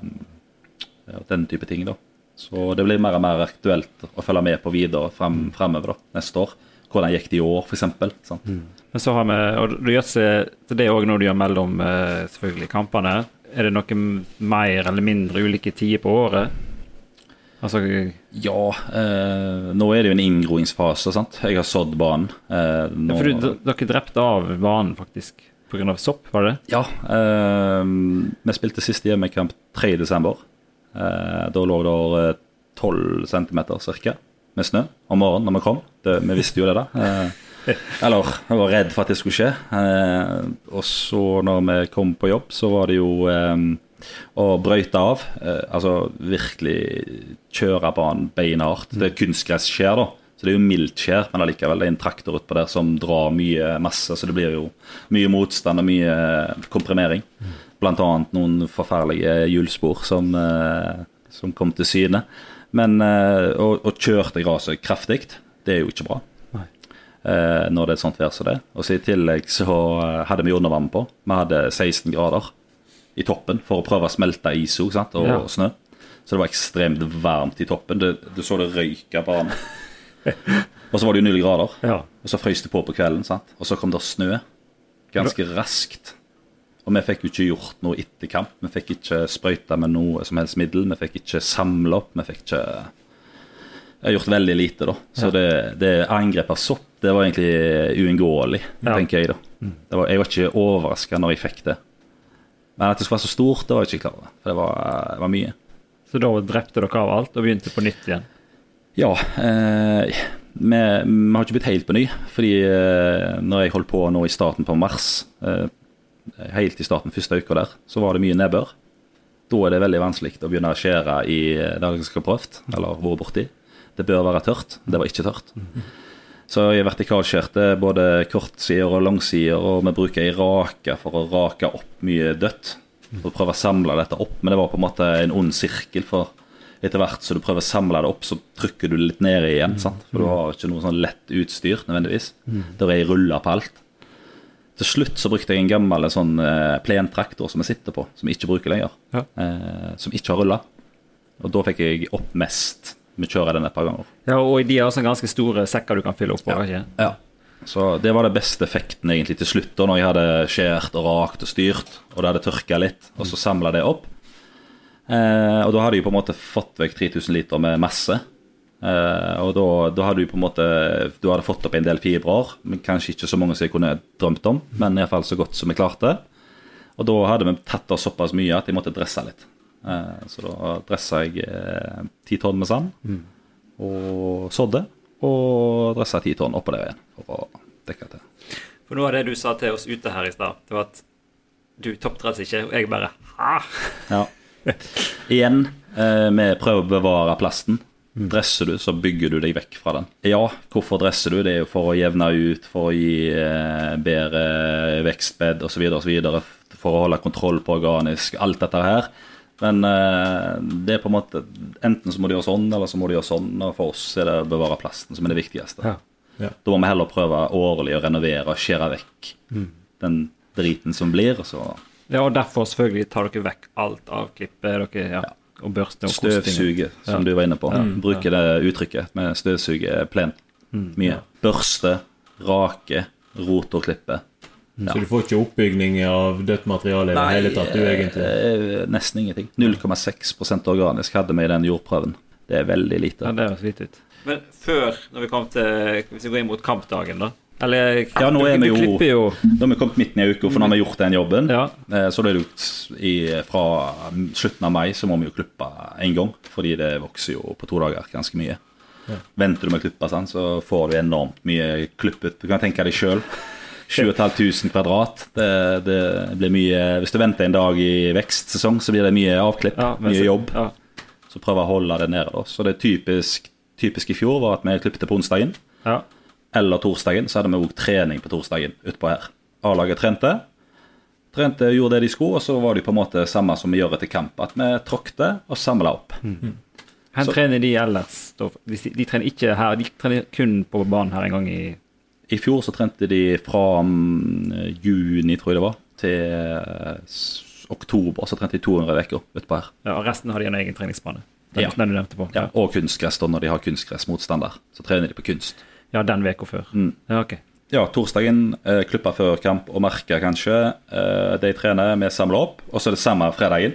og den type ting da. Så det blir mer og mer aktuelt å følge med på videre frem, fremover da, neste år. Hvordan gikk det i år for eksempel, sant? Mm. Men så har vi, og du gjør seg til det også når du gjør mellom selvfølgelig kampene, er det noe mer eller mindre ulike tider på året? Altså, ja, eh, nå er det jo en inngroingsfase, sant? Jeg har sådd banen. Eh, nå... For du, dere drepte av banen faktisk, på grunn av sopp, var det? Ja, eh, vi spilte siste hjemmekamp tre desember. Eh, da lå det tolv centimeter cirka, med snø om morgenen når vi kom. Det, vi visste jo det da. Eh, eller, jeg var redd for at det skulle skje. Eh, og så når vi kom på jobb, så var det jo... Eh, og brøyte av, eh, altså virkelig kjøre banen beinhardt. Det er kunstgresskjær da, så det er jo mildt skjær, men allikevel det er en traktor utpå der som drar mye masse, så det blir jo mye motstand og mye komprimering. Blant annet noen forferdelige hjulspor som, eh, som kom til syne. Men eh, å, å kjørte graset kraftigt, det er jo ikke bra. Eh, når det er et sånt vær som det. Og så i tillegg så hadde vi undervann på. Vi hadde seksten grader i toppen for å prøve å smelte iso, sant? Og, ja. Og snø. Så det var ekstremt varmt i toppen. Det, du så det røyka banen. Og så var det jo null grader. Ja. Og så frøs det på på kvelden, sant? Og så kom det snø. Ganske raskt. Og vi fikk jo ikke gjort noe etter kamp. Vi fikk ikke sprøyta med noe som helst middel. Vi fikk ikke samle opp. Vi fikk ikke... Jeg har gjort veldig lite da. Så ja. det, det angrep av sopp, det var egentlig uunngåelig, ja. tenker jeg da. Det var, jeg var ikke overrasket når jeg fikk det. Men at det skulle være så stort, det var jeg ikke klar over. For det var, det var mye. Så da drepte dere av alt og begynte på nytt igjen? Ja, eh, vi, vi har ikke blitt helt på ny. Fordi eh, når jeg holdt på nå i starten på mars, eh, helt i starten, første uka der, så var det mye nedbør. Da er det veldig vanskelig å begynne å skjære i det jeg skal prøvd, eller hvor borti. Det bør være tørt, det var ikke tørt. Så jeg vertikalskjærte både kortsider og langsider, og vi bruker ei rake for å rake opp mye dødt. For å prøve å samle dette opp, men det var på en måte en ond sirkel, for etter hvert så du prøver å samle det opp, så trykker du litt ned igjen, sant? For du har ikke noe sånn lett utstyr nødvendigvis. Det er ei rulle på alt. Til slutt så brukte jeg en gammel sånn eh, plentraktor som jeg sitter på, som jeg ikke bruker lenger, ja. eh, som ikke har rullet. Og da fikk jeg opp mest. Vi kjører den et par ganger. Ja, og de har også ganske store sekker du kan fylle opp på, ja. Ikke? Ja, så det var det beste effekten egentlig til slutt, da, når jeg hadde skjært og rakt og styrt, og det hadde tørket litt, og så samlet det opp. Eh, og da hadde jeg på en måte fått vekk tre tusen liter med masse. Eh, og da, da hadde du på en måte, du hadde fått opp en del fibrer, men kanskje ikke så mange som jeg kunne drømt om, men i hvert fall så godt som jeg klarte. Og da hadde vi tatt oss såpass mye at jeg måtte dresse litt. Så da dresset jeg eh, ti tonn med sand mm. og sådde, og dresset ti tonn oppå der igjen for å dekke til. For noe av det du sa til oss ute her i stad, det var at du toppdresser ikke, og jeg bare ha! Ja. Igjen, eh, vi prøver å bevare plasten. Mm. Dresser du, så bygger du deg vekk fra den. Ja, hvorfor dresser du? Det er jo for å jevne ut, for å gi eh, bedre vekstbed og så videre og så videre, for å holde kontroll på organisk, alt dette her. Men uh, det er på en måte, enten så må de gjøre sånn, eller så må de gjøre sånn, og for oss er det å bevare plasten som er det viktigste. Ja. Ja. Da må vi heller prøve årlig å renovere og skjære vekk mm. den driten som blir. Så. Ja, og derfor selvfølgelig tar dere vekk alt av klippet, dere, ja, ja. Og børste og støvsuge, som ja. Du var inne på. Ja. Bruker det uttrykket med støvsuge plen. Mm. Mye. Ja. Børste, rake, rotorklippe. Ja. Så du får ikke oppbygning av dødt materiale i det hele tatt, du egentlig? Nei, nesten ingenting. null komma seks prosent organisk hadde vi i den jordprøven. Det er veldig lite. Ja, det er lite ut. Men før, når vi kom til, hvis vi går inn mot kampdagen da, eller, ja, nå er vi jo, jo. Da har vi kommet midten i uka, for når vi har gjort den jobben, ja. Så det er jo i, fra slutten av mai, så må vi jo klippe en gang, fordi det vokser jo på to dager ganske mye. Ja. Venter du med klippa, sånn, så får du enormt mye klippet. Du kan tenke deg selv. sju tusen fem hundre kvadrat. Det, det blir mye, hvis du venter en dag i vekstsesong, så blir det mye avklipp, ja, mye jobb. Ja. Så prøv å holde det nede da. Så det typisk, typisk i fjor var at vi klippte på onsdagen, ja. Eller torsdagen, så hadde vi også trening på torsdagen utpå her. A-laget trente, trente, gjorde det de skulle, og så var det på en måte samme som vi gjør etter kamp, at vi tråkte og samlet opp. Mm. Her så, trener de ellers? De, de trener ikke her, de trener kun på banen her en gang i... I fjor så trente de fra um, juni, tror jeg det var, til uh, oktober, så trente de to hundre vekker utpå her. Ja, og resten har de en egen treningsbane. Den, ja. Den du nevnte på. Ja, og kunstgress da, når de har kunstgressmotstander. Så trener de på kunst. Ja, den veka før. Mm. Ja, ok. Ja, torsdagen, uh, klippa før kamp og merka kanskje. Uh, de trener med samlet opp, og så er det samme fredagen.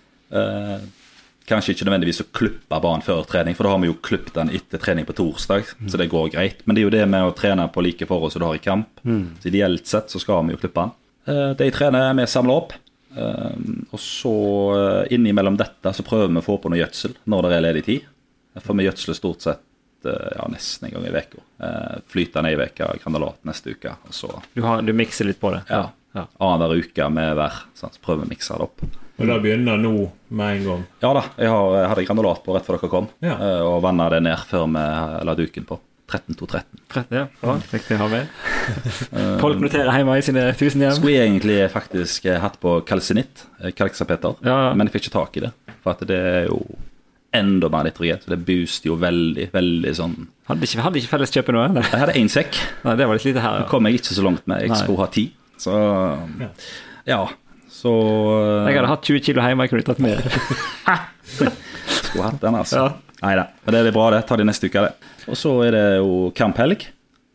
Uh, Kanskje ikke nødvendigvis å klippe banen før trening, for da har vi jo klippet den etter trening på torsdag, mm. så det går greit. Men det er jo det med å trene på like forhold som du har i kamp. Mm. Så ideelt sett så skal vi jo klippe den. De trener med samlet opp, og så innimellom dette så prøver vi å få på noe gjødsel når det er ledig tid. For vi gjødsler stort sett ja, nesten en gang i veka. Flytende i veka, granulat neste uke. Og så, du, har, du mikser litt på det? Ja, ja. Annen hver uke med hver, så prøver vi å mikse det opp. Og da begynner nå med en gang? Ja da, jeg, har, jeg hadde granulat på rett før dere kom, ja. Og vannet det ned før vi la duken på. tretten to tretten. tretten, ja. Bra, fikk det ha med. Folk noterer hjemme i sine tusen hjem. Skulle jeg egentlig faktisk hatt på kalsinitt, kalksapeter, ja. Men jeg fikk ikke tak i det, for at det er jo enda mer nitrogen, så det booster jo veldig, veldig sånn. Hadde ikke, hadde ikke felles kjøpe noe, eller? Jeg hadde en sekk. Nei, det var litt lite her. Ja. Det kom jeg ikke så langt med, jeg Nei. Skulle ha ti, så ja. Så, jeg hadde hatt tjue kilo hjemme, jeg kunne tatt med. Skulle hatt den, altså. Ja. Neida, men det er bra det, ta det neste uke det. Og så er det jo kamphelg.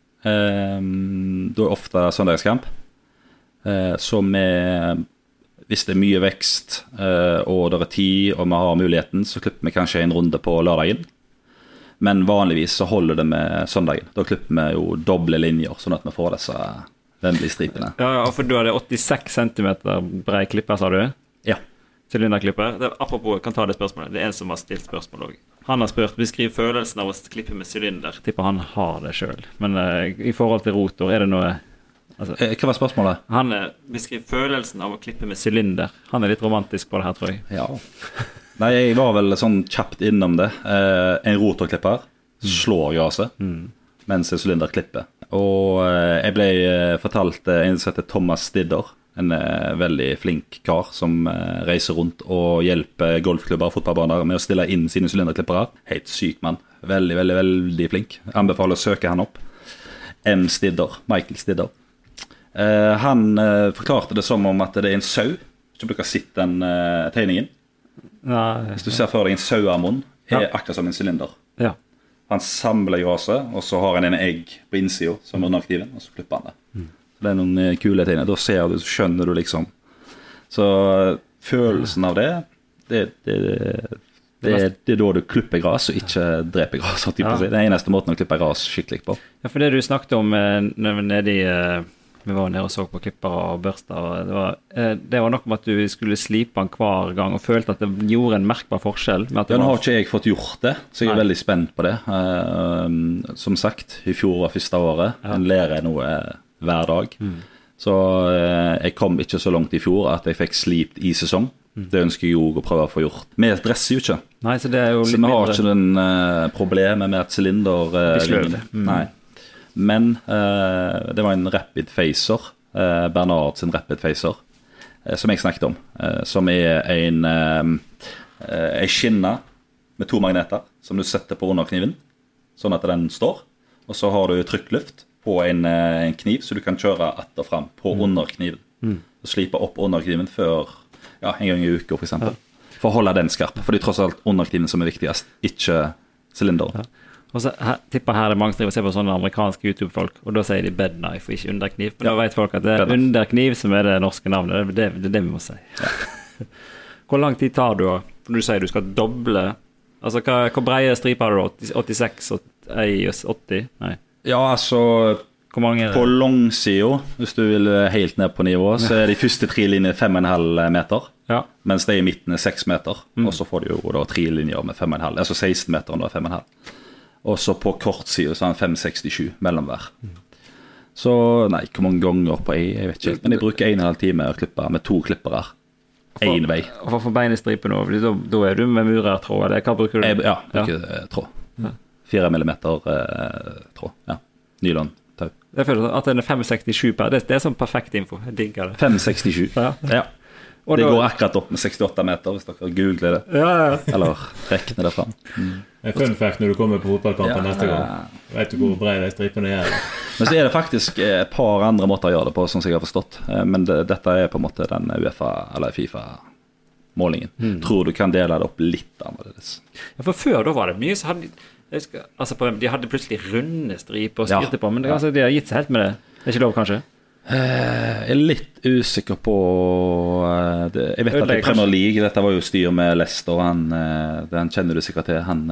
Um, da er ofte søndagskamp. Uh, så med, hvis det er mye vekst, uh, og det er tid, og vi har muligheten, så klipper vi kanskje en runde på lørdagen. Men vanligvis så holder det med søndagen. Da klipper vi jo doble linjer, sånn at vi får disse vennlige stripene. Ja, ja, for du hadde åttiseks centimeter brei klipper, sa du? Ja. Cylinderklipper. Det, apropos, kan ta det spørsmålet. Det er en som har stilt spørsmål også. Han har spurt, beskriv følelsen av å klippe med cylinder. Tipper han har det selv. Men uh, i forhold til rotor, er det noe... Altså, eh, hva var spørsmålet? Han uh, beskriv følelsen av å klippe med cylinder. Han er litt romantisk på det her, tror jeg. Ja. Nei, jeg var vel sånn kjapt innom det. Uh, en rotorklipper slår gaset. Mm. mens en sylinder klipper. Og jeg ble fortalt en som heter Thomas Stidder, en veldig flink kar som reiser rundt og hjelper golfklubber og fotballbaner med å stille inn sine sylinderklippere. Helt syk mann. Veldig, veldig, veldig flink. Jeg anbefaler å søke han opp. M. Stidder, Michael Stidder. Uh, han uh, forklarte det som om at det er en sau. Hvis du bruker sitt den uh, tegningen. Nei. Hvis du ser for deg en sauamunn, er Ja. akkurat som en sylinder. Ja. Han samler graset, og så har han en egg på innsiden som under kniven, og så klipper han det. Mm. Det er noen uh, kule tegninger. Da ser du, så skjønner du liksom. Så uh, følelsen av det, det, det, det, det, er, det er da du klipper gras, og ikke dreper gras. Ja. Det er den eneste måten å klippe gras skikkelig på. Ja, for det du snakket om uh, når vi var nede i... Uh, vi var nede og så på klipper og børster. Det var, uh, det var nok om at du skulle slipe den hver gang, og følte at det gjorde en merkbar forskjell. Med at Ja, nå var... har ikke jeg fått gjort det, så jeg er Nei. veldig spent på det. Uh, som sagt, i fjor var første året. Ja. En lærer noe hver dag. Mm. Så uh, jeg kom ikke så langt i fjor at jeg fikk slipt i sesong. Mm. Det ønsker jeg jo å prøve å få gjort. Vi dresser jo ikke. Nei, så det er jo Så litt vi har mindre... ikke den uh, problemet med at sylinder uh, Blir sløv. linjen- Mm. Nei. Men uh, det var en rapid facer, uh, Bernard sin rapid facer, uh, som jeg snakket om, uh, som er en uh, uh, en skinne med to magneter som du setter på underkniven, sånn at den står, og så har du trykkluft på en, uh, en kniv, så du kan kjøre etter og frem på mm. underkniven, mm. og slipe opp underkniven før ja, en gang i uka for eksempel, ja. for å holde den skarp, for det er tross alt underkniven som er viktigst, ikke sylinder. Ja. Og så her, tipper her det mange som ser på sånne amerikanske YouTube-folk, og da sier de bed knife og ikke underkniv. Men ja. Da vet folk at det er underkniv som er det norske navnet. Det er det, det vi må si. Ja. Hvor lang tid tar du da? For du sier du skal doble. Altså, hva, hvor breie striper har du da? åttiseks, åtti? Nei. Ja, altså... Hvor mange er det? På langsiden, hvis du vil helt ned på nivå, så er de første tre linjer fem komma fem meter, ja. mens de i midten er seks meter, mm. og så får du jo da tre linjer med fem komma fem, altså seksten meter under fem komma fem. Og så på kort side så er den fem komma sekstisju mellom hver. Så nei, hvor mange ganger på ei, jeg vet ikke helt, men jeg bruker en og en halv time å klippe med to klippere en vei. Og for å få beinestripen over, da, da er du med murertråd, eller hva bruker du? Jeg, ja, bruker ja. tråd. Ja. Fire millimeter eh, tråd, ja. Nylon. Jeg føler at den er fem komma sekstisju per, det, det er sånn perfekt info, jeg digger det. fem komma sekstisju, ja. ja. Og det da, går akkurat opp med sekstiåtte meter hvis dere googler det. Ja, ja. Eller rekner det frem. Mm. En fun fact når du kommer på fotballkampen ja, neste gang. Vet du hvor bred de stripene er? Men så er det faktisk et par andre måter å gjøre det på, som jeg har forstått. Men det, dette er på en måte den UEFA eller FIFA-målingen. Mm. Tror du kan dele det opp litt annerledes. Ja, for før da var det mye så hadde jeg skal, altså på, de hadde plutselig runde striper og styrte ja, på, men det, ja. altså, de har gitt seg helt med det. Det er ikke lov, kanskje? Jeg er litt usikker på det. Jeg vet at i Premier League, dette var jo styr med Leicester, han, den kjenner du sikkert til, han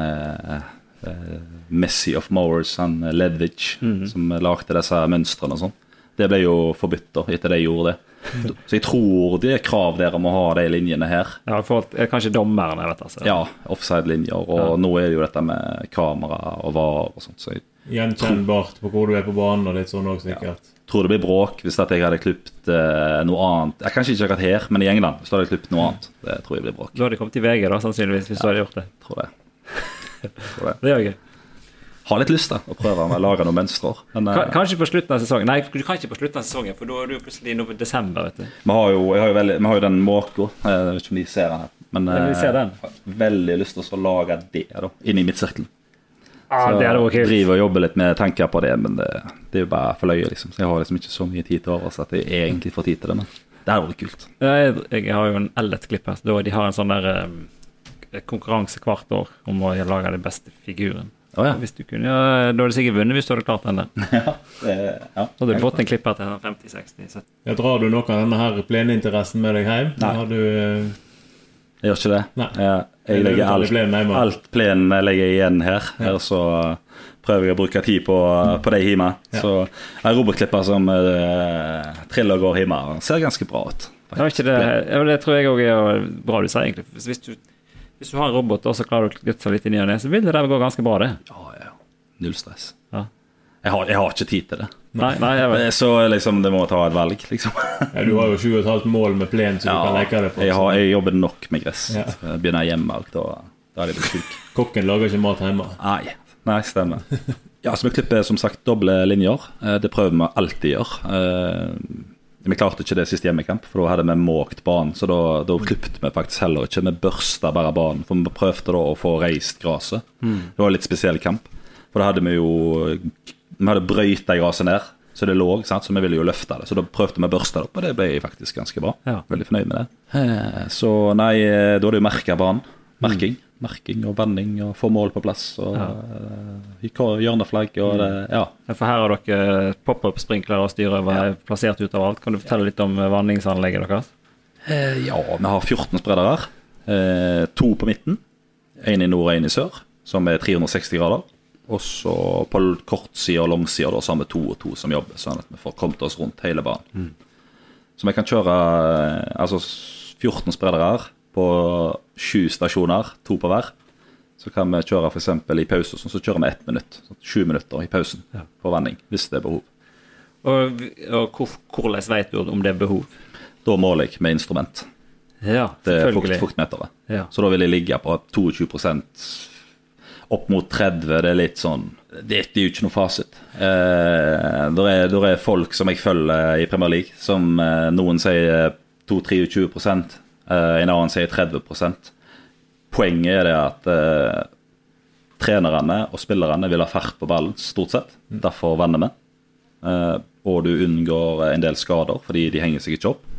Messi of Mowers, han Ledwidge, mm-hmm. som lagde disse mønstrene og sånn. Det ble jo forbudt da, etter de gjorde det. Så jeg tror det er krav der om å ha de linjene her. Ja, for er kanskje dommerne, vet altså. Ja, offside-linjer, og ja. Nå er det jo dette med kamera og var og sånt. Så jeg gjenkjennbart på hvor du er på banen og litt sånn også sikkert. Ja. Tror det blir bråk hvis jeg hadde klippet uh, noe annet. Jeg kanskje ikke akkurat her, men i England hvis du hadde klippet noe annet. Det tror jeg blir bråk. Da hadde det kommet i V G da, sannsynligvis, hvis ja, du hadde gjort det. Tror det. tror det. Det gjør jeg. Har litt lyst da, å prøve å lage noen mønstrer. Men, uh, kanskje på slutten av sesongen. Nei, du kan ikke på slutten av sesongen, for da er du plutselig i desember, vet du. Vi har jo, jeg har jo, veldig, vi har jo den måko, jeg vet ikke om de ser den her. Men uh, vi ser den. Jeg har veldig lyst til å lage det da, inn i midtsirkelen. Ah, så det er det okay. Jeg driver og jobber litt med tanker på det, men det, det er jo bare for løye liksom. Så jeg har liksom ikke så mye tid til over, så at jeg egentlig får tid til det, men det er jo kult. Jeg, jeg har jo en Ellet-klipp her, så de har en sånn der um, konkurranse hvert år om å lage den beste figuren. Oh, ja. Hvis du kunne, ja, da hadde du sikkert vunnet hvis du hadde klart den der. ja, det, ja. Så hadde du fått en klipp her til femti seksti sytti. Ja, drar du noe av denne her pleninteressen med deg hjem? Nei. Har du... Jeg gjør ikke det. Nei. Jeg, jeg legger alt, plen alt plenen legger igjen her, ja. Og så prøver jeg å bruke tid på, på det hjemme. Ja. Så en robotklipper som uh, triller og går hjemme ser ganske bra ut. Ja, ikke det, ja, det tror jeg også er bra du sier egentlig. Hvis du, hvis du har en robot og så klarer du å kutte litt inn i den, så vil det der gå ganske bra det. Ja, ja. Null stress. Ja. Jeg har, jeg har ikke tid til det. Nei, nei, jeg vet. Så liksom, det må ta et valg, liksom. Ja, du har jo sju og et halvt mål med plen, så ja, du kan leke det på. Jeg, har, jeg jobber nok med gress. Ja. Jeg begynner hjemme, og da, da er det litt syk. Kokken lager ikke mat hjemme. Nei, nei, stemmer. Ja, så vi klipper som sagt doble linjer. Det prøver vi alltid gjøre. Vi klarte ikke det siste hjemmekamp, for da hadde vi måkt banen, så da, da klippte vi faktisk heller ikke. Vi børsta bare banen, for vi prøvde da å få reist graset. Mm. Det var en litt spesiell kamp, for da hadde vi jo vi hadde brøyta graset ned, så det lå, sant? Så vi ville jo løfte det. Så da prøvde vi å børste det opp, og det ble faktisk ganske bra. Ja. Veldig fornøyd med det. Så nei, da er det jo merket banen. Merking. Mm. Merking og vending og få mål på plass og ja. uh, hjørneflagg og det, ja. For her har dere pop-up sprinkler og styrer ja. Plassert ut av alt. Kan du fortelle litt om vandingsanlegget deres? Uh, ja, vi har fjorten spredere her. Uh, to på midten. En i nord og en i sør, som er tre hundre og seksti grader. Og så på kortsida og langsida da, så har vi to og to som jobber, sånn at vi får kommet oss rundt hele banen. Mm. Så vi kan kjøre altså fjorten spredere her på sju stasjoner, to på hver. Så kan vi kjøre for eksempel i pause, så kjører vi ett minutt, sju minutter i pausen ja. På vending, hvis det er behov. Og, og hvordan vet du om det er behov? Da måler jeg med instrument. Ja, det er fukt, fuktmettere. Ja. Så da vil jeg ligge på tjueto prosent opp mot tretti, det er litt sånn, det er jo ikke noe fasit. Eh, der, er, der er folk som jeg følger i Premier League, som eh, noen sier to til tjuetre prosent, Uh, en annen sier tretti prosent. Poenget er det at uh, trenerne og spillerne vil ha fart på ballen, stort sett. Mm. Derfor vanner vi. Uh, og du unngår en del skader, fordi de henger seg ikke opp.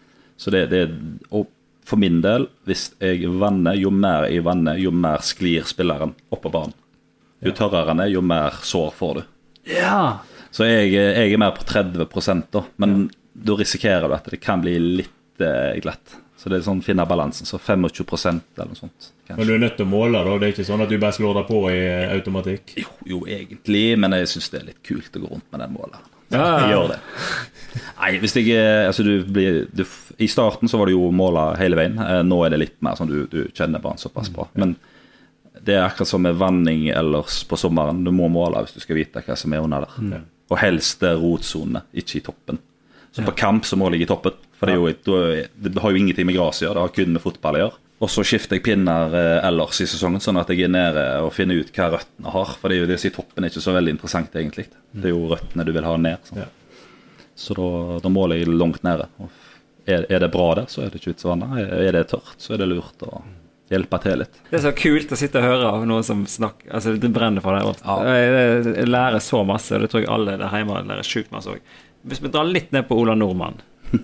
Så det, det og for min del, hvis jeg vanner, jo mer jeg vanner, jo mer sklir spilleren opp på banen. Jo tørrere han er, jo mer sår får du. Ja. Så jeg, jeg er mer på tretti prosent da, men ja. Da risikerer du at det kan bli litt uh, glatt. Så det er sånn finne balansen, så tjuefem prosent eller noe sånt. Kanskje. Men du er nødt til å måle da, det er ikke sånn at du bare slår deg på i automatikk? Jo, jo egentlig, men jeg synes det er litt kult å gå rundt med den måleren. Ja, ja. Jeg gjør det. Nei, hvis jeg, altså du blir, du, i starten så var det jo målet hele veien, nå er det litt mer sånn du, du kjenner banen såpass bra. Men det er akkurat som med vanning ellers på sommeren, du må måle hvis du skal vite hva som er under der. Mm. Og helst rotsone, ikke i toppen. Så på kamp så må jeg ligge i toppen, for det, er jo, det har jo ingenting med gras å gjøre, det har kun med fotball å gjøre. Og så skifter jeg pinner ellers i sesongen, sånn at jeg er nede og finner ut hva røttene har, for det er jo det som i toppen er ikke så veldig interessant egentlig. Det er jo røttene du vil ha ned. Sånn. Ja. Så da, da måler jeg langt nede. Og er, er det bra der, så er det ikke utvannet. Er det tørt, så er det lurt å hjelpe til litt. Det er så kult å sitte og høre av noen som snakker, altså det brenner for deg. Ja. Jeg, jeg lærer så masse, og det tror jeg alle der hjemme lærer sykt masse også. Hvis vi drar litt ned på Ola Nordmann.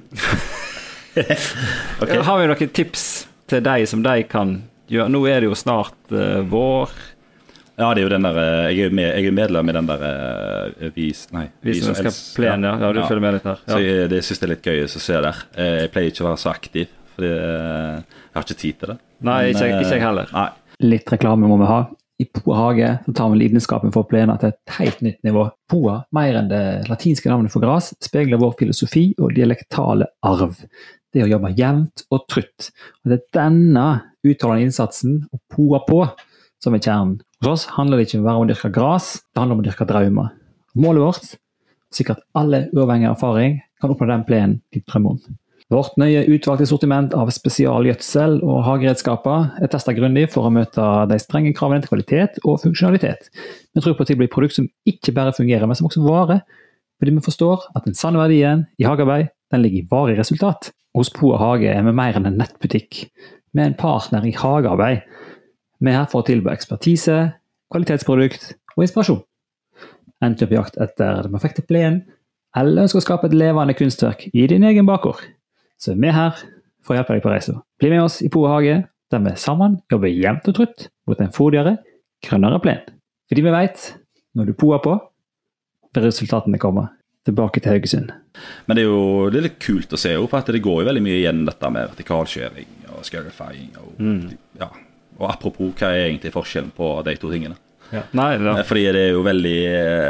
Okay. Har vi noen tips til deg som deg kan gjøre? Nå er det jo snart uh, vår. Ja, det er jo den der, jeg er, med, jeg er medlem i den der uh, vis, nei, vis og els. Plen, ja. Ja, du ja. Følger med litt her. Ja. Så jeg, det synes jeg er litt gøy å se der. Jeg pleier ikke å være så aktiv, fordi uh, jeg har ikke tid til det. Nei, Men, ikke, ikke jeg heller. Nei. Litt reklame må vi ha. I Poa hage så tar vi lidenskapen for plena til et helt nytt nivå. Poa, mer enn det latinske navnet for gras, spegler vår filosofi og dialektale arv. Det å jobbe jevnt og trutt. Og det er denne uttalende innsatsen og poa på som er kjernen. Hos oss handler det ikke bare om å dyrke gras, det handler om å dyrke drømmer. Målet vårt er sikkert alle uavhengig av erfaring kan oppnå den plenen de drømmer om. Vårt nøye utvalgte sortiment av spesialgjødsel og hageredskaper er testet grundig for å møte de strenge kravene til kvalitet og funksjonalitet. Vi tror på at det blir produkt som ikke bare fungerer, men som også varer, fordi vi forstår at den sanne verdien i hagearbeid, den ligger i varig resultat. Hos Poa hage er vi mer enn en nettbutikk. Vi er en partner i hagearbeid. Vi er her for å tilby ekspertise, kvalitetsprodukt og inspirasjon. Enten på jakt etter den perfekte plenen, eller ønsker å skape et levende kunstverk i din egen bakgård. Så vi er her for å hjelpe deg på reisen. Bli med oss i Poa hage, der vi sammen jobber jevnt og trutt mot en frodigere, grønnere plen. Fordi vi vet, når du poer på, vil resultatene komme tilbake til Haugesund. Men det er jo det er litt kult å se, for at det går jo veldig mye igjen dette med vertikalskjæring og scarifying. Og, mm. ja. Og apropos, hva er egentlig forskjellen på de to tingene? Ja. Nei, da. Fordi det er jo veldig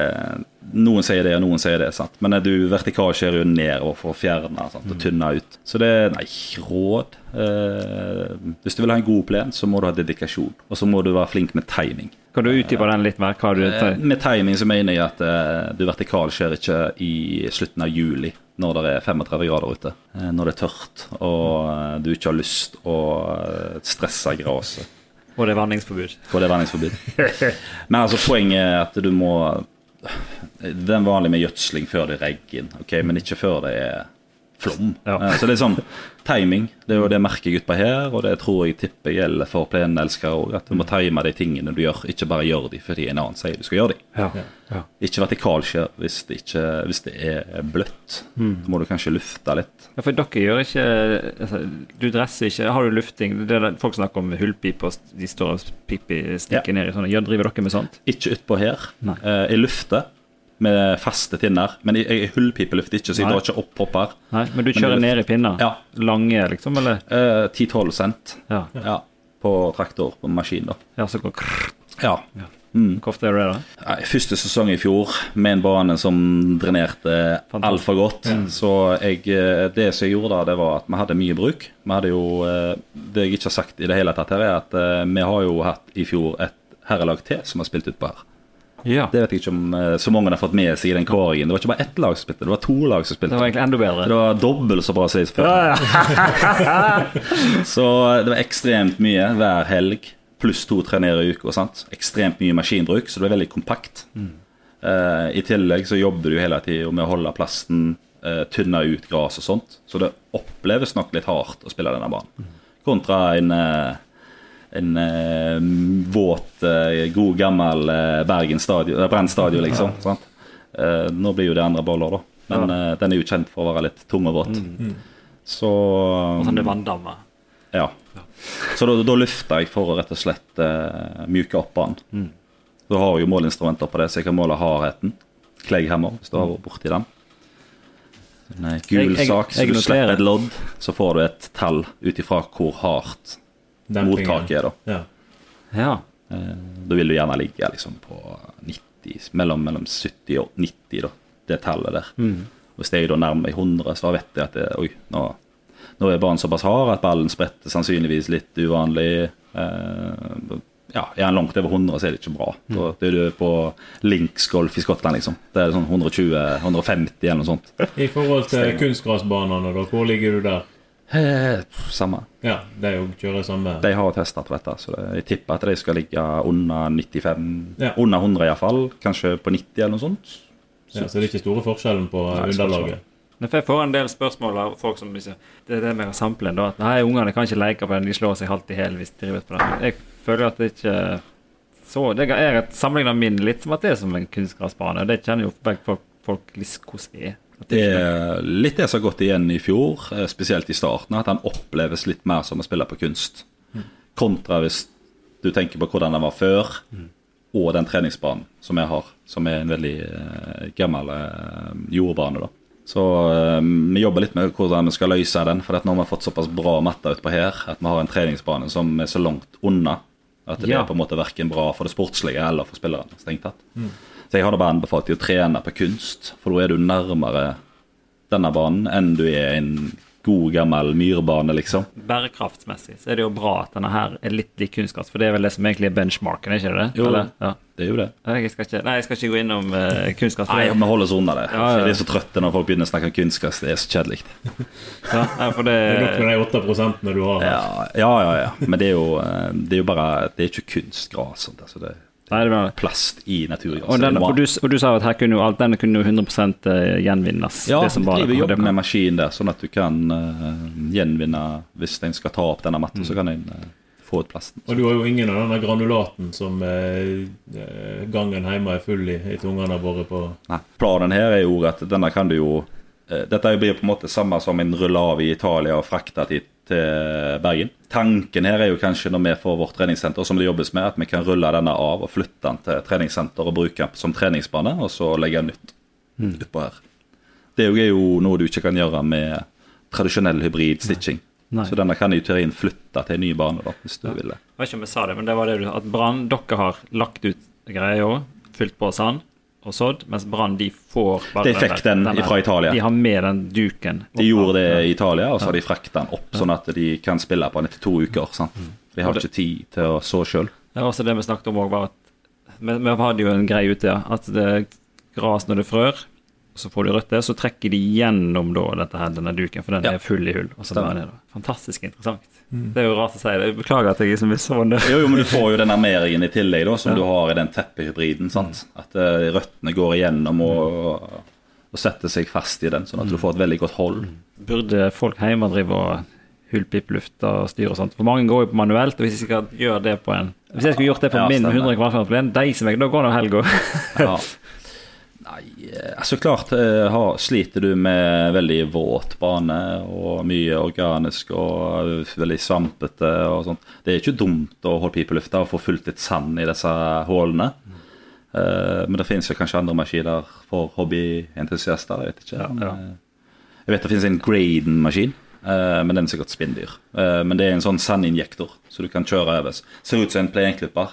noen sier det og noen sier det, sant? Men du vertikalskjærer jo ned for å fjerne, sant? Og tynne ut, så det er nei, råd eh, hvis du vil ha en god plen så må du ha dedikasjon, og så må du være flink med timing. Kan du utdype den litt mer? Hva du eh, med timing så mener jeg at eh, du vertikalskjærer ikke i slutten av juli når det er tretifem grader ute, eh, når det er tørt og eh, du ikke har lyst å stresse graset. Og det er vanningsforbud. Og det er vanningsforbud. Men altså, poenget er at du må Det er vanlig med gjødsling før det regger inn, ok, men ikke før det er flom. Ja. Så det er sånn timing. Det er jo det merker jeg ut på her, og det tror jeg tipper gjelder for plenelskere også, at du må time de tingene du gjør, ikke bare gjøre de fordi en annen sier du skal gjøre de. Ja. Ja. Ikke vertikalskjær hvis det, ikke, hvis det er bløtt. Mm. Da må du kanskje lufte litt. Ja, for dere gjør ikke altså, du dresser ikke, har du lufting? Det er folk snakker om hullpiper, og de står og pipi stikker ja. ned i sånne. Gjør, driver dere med sånt? Ikke utpå her. Eh, jeg lufter med faste pinner, men jeg, jeg hullpipelufter ikke, så jeg Nei. drar ikke opp popper. Nei, men du kjører men ned i pinner? Ja. Lange, liksom, eller? Eh, ti til tolv cent. Ja. Ja. På traktor, på maskin, da. Ja, så går krrr. Ja. ja. Mm. Hvor ofte er det da? Nei, første sesong i fjor, med en bane som drenerte alt for godt. Mm. Så jeg, det som jeg gjorde da, det var at vi hadde mye bruk. Vi hadde jo, det jeg ikke har sagt i det hele tatt her, er at vi har jo hatt i fjor et herrelag til som har spilt ut på her. Ja. Det vet jeg ikke om så mange har fått med seg i den kåringen. Det var ikke bare ett lag som spilte, det var to lag som spilte. Det var egentlig enda bedre. Det var dobbelt så bra som jeg spilte. Ja, ja. Så det var ekstremt mye hver helg, pluss to trener i uke og sant. Ekstremt mye maskinbruk, så det var veldig kompakt. Mm. Uh, I tillegg så jobber du hele tiden med å holde plasten, uh, tynne ut gras og sånt. Så det oppleves nok litt hardt å spille denne banen. Mm. Kontra en... Uh, en eh, våt, eh, god, gammel eh, Bergen stadion, eh, Brent stadion, liksom. Ja. Sant? Eh, nå blir jo det andre boller, da. Men ja. eh, den er jo kjent for å være litt tung og våt. Mm. Så Og sånn det vanndammer. Ja. ja. Så da, da lufter jeg for å rett og slett eh, mjuke opp den. Mm. Da har jeg jo måleinstrumenter på det, så jeg kan måle hardheten. Klegghammer, hvis du har vært borti den. En gul jeg, jeg, sak, så du slipper et lodd, så får du et tall ut ifra hvor hardt mottaket er da. Ja. Ja. Eh, da vil du gjerne ligge liksom på nitti, mellom, mellom sytti og nitti da, det tallet der. Mm. Hvis jeg da nærmer meg hundre, så vet jeg at det, oi, nå, nå er banen såpass hard at ballen spretter sannsynligvis litt uvanlig. Eh, ja, er han langt over hundre, så er det ikke bra. Mm. Da, det er du på Links Golf i Skottland, liksom. Det er sånn hundre tjue til hundre femti eller noe sånt. I forhold til kunstgrasbanene da, hvor ligger du der? Eh, samme. Ja, de jo kjører samme. De har testet på dette, så det, jeg tipper at de skal ligge under nittifem, ja. Under hundre i hvert fall, kanskje på nitti eller noe sånt. Så, ja, så det er ikke store forskjellen på Nei, underlaget. Men jeg får en del spørsmål av folk som liksom, det er det med samplen da, at nei, ungene kan ikke leke på den, de slår seg halvt i hel hvis de driver på den. Jeg føler at det ikke så, det er et sammenlignet min litt som at det er som en kunstgrasbane, og det kjenner jo folk, folk litt hvordan det er. Det er litt det som har gått igjen i fjor, spesielt i starten, at han oppleves litt mer som å spille på kunst. Mm. Kontra hvis du tenker på hvordan den var før, mm. og den treningsbanen som jeg har, som er en veldig uh, gammel uh, jordbane da. Så uh, vi jobber litt med hvordan vi skal løse den, for nå har vi fått såpass bra matter ut på her, at vi har en treningsbane som er så langt unna, at det ja. er på en måte hverken bra for det sportslige eller for spilleren, strengt tatt. Mm. Så jeg hadde bare anbefalt til å trene på kunst, for da er du nærmere denne banen enn du er en god gammel myrbane, liksom. Bærekraftsmessig så er det jo bra at denne her er litt lik kunstgress, for det er vel det som egentlig er benchmarken, er ikke det? Jo, ja. det er jo det. Jeg skal ikke, nei, jeg skal ikke gå innom uh, kunstgress. Nei, vi holder oss unna det. Ja, ja. Det er så trøtte når folk begynner å snakke om kunstgress, det er så kjedelig. Ja, for det... Det er nok med de åtte prosentene du har. Ja, ja, ja, ja. Men det er jo, det er jo bare, det er ikke kunstgras, sånt, altså det Nei, det var... plast i naturgass. Og, den, og, du, og du sa at her kunne jo alt, denne kunne jo hundre prosent gjenvinnes. Ja, det som vi driver jobb med maskin der, sånn at du kan uh, gjenvinne, hvis en skal ta opp denne matten, mm. så kan en uh, få ut plasten. Og du har jo ingen av denne granulaten som uh, gangen hjemme er full i, i tungene våre på... Nei, planen her er jo at denne kan du jo, uh, dette blir på en måte samme som en rull av i Italia og frakta til til Bergen. Tanken her er jo kanskje når vi får vårt treningssenter som det jobbes med, at vi kan rulle denne av og flytte den til treningssenter og bruke den som treningsbane, og så legge den nytt mm. oppå her. Det er jo noe du ikke kan gjøre med tradisjonell hybrid-stitching. Nei. Så denne kan i teorien flytte til en ny bane da, hvis du ja. vil det. Jeg vet ikke om jeg sa det, men det var det du, at Brann, dere har lagt ut greier, fylt på sand, og sådd, mens Brann de får bare de fikk den, den fra Italia. De har med den duken. De gjorde det i Italia, og så har de frakt den opp, sånn at de kan spille på den etter to uker. Sant? De har ikke tid til å så selv. Det var også det vi snakket om også, var at vi, vi hadde jo en greie ute, ja, at det gras når det frør, så får de rødt det, så trekker de gjennom da, dette her, denne duken, for den ja. er full i hull. Og så bare det, fantastisk interessant. Det er jo rart å si det. Jeg beklager at jeg er så mye sånn. Jo, jo, men du får jo den armeringen i tillegg da, som ja. du har i den teppehybriden, sant? At uh, røttene går igjennom og, og setter seg fast i den, sånn at du får et veldig godt hold. Burde folk hjemme drive og hullpipelufte og styre og sånt? For mange går jo på manuelt, og hvis jeg skal gjøre det på en Hvis jeg skulle gjort det på ja, min hundre kvadratmeter, deiser meg, da går det helg også. Ja. Nei, altså klart har, sliter du med veldig våt bane og mye organisk og veldig svampete og sånt. Det er ikke dumt å holde pipelufta og få fullt litt sand i disse hålene. Uh, men det finnes jo kanskje andre maskiner for hobbyentusiaster, jeg vet ikke. Ja, ja. Jeg vet det finnes en Graden-maskin, uh, men den er sikkert spinndyr. Uh, men det er en sånn sandinjektor, så du kan kjøre over. Ser ut som en plenklipper,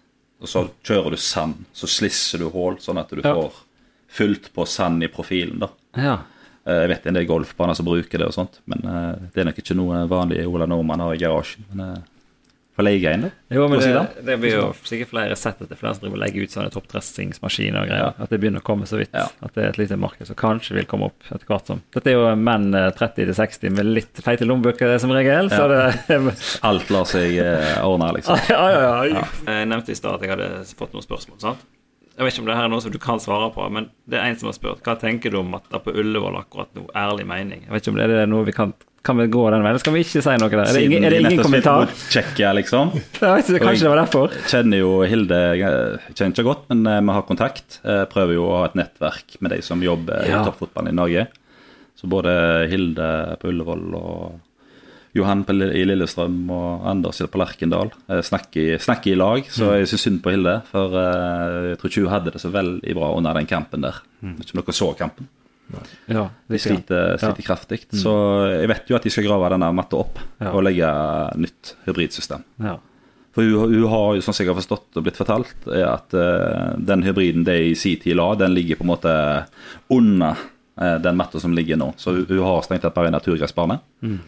og så kjører du sand, så slisser du hål, sånn at du ja. får fullt på sand i profilen da. Ja. Jeg vet en del golfbaner som bruker det og sånt, men uh, det er nok ikke noe vanlig Ola Norman har i garasjen. Men uh, for leie inn da. Jo, men det, det blir jo sikkert flere sett at det er flere som driver og legger ut sånne toppdressingsmaskiner og greier. Ja. At det begynner å komme så vidt. Ja. At det er et lite marked som kanskje vil komme opp etter hvert som. Dette er jo menn tretti til seksti med litt feite lommebøker som regel, så ja. det... Alt lar seg uh, ordne, liksom. Ja, ja, ja, ja. Jeg nevnte i stad at jeg hadde fått noen spørsmål, sant? Jeg vet ikke om det her er noe som du kan svare på, men det er en som har spurt, hva tenker du om at det på Ullevål akkurat nå, ærlig mening? Jeg vet ikke om det er noe vi kan, kan vi gå den veien, eller skal vi ikke si noe der? Er det ingen, er det ingen kommentar? Tjekke, liksom. Jeg vet ikke, kanskje det var derfor. Jeg kjenner jo Hilde, jeg kjenner ikke godt, men vi har kontakt. Jeg prøver jo å ha et nettverk med de som jobber ja. i toppfotballen i Norge. Så både Hilde på Ullevål og Johan i Lillestrøm og Anders på Lerkendal snakker, snakker i lag, så jeg synes synd på Hilde, for uh, jeg tror ikke hun hadde det så veldig bra under den kampen der. Mm. Ikke om dere så kampen. Ja, de sliter, sliter ja. kraftig, mm. så jeg vet jo at de skal grave denne matta opp ja. og legge nytt hybridsystem. Ja. For hun, hun har jo, sånn som jeg har forstått og blitt fortalt, er at uh, den hybriden de i sin tid la, den ligger på en måte under uh, den matta som ligger nå. Så hun, hun har strengt tatt bare en naturgressbane. Mm.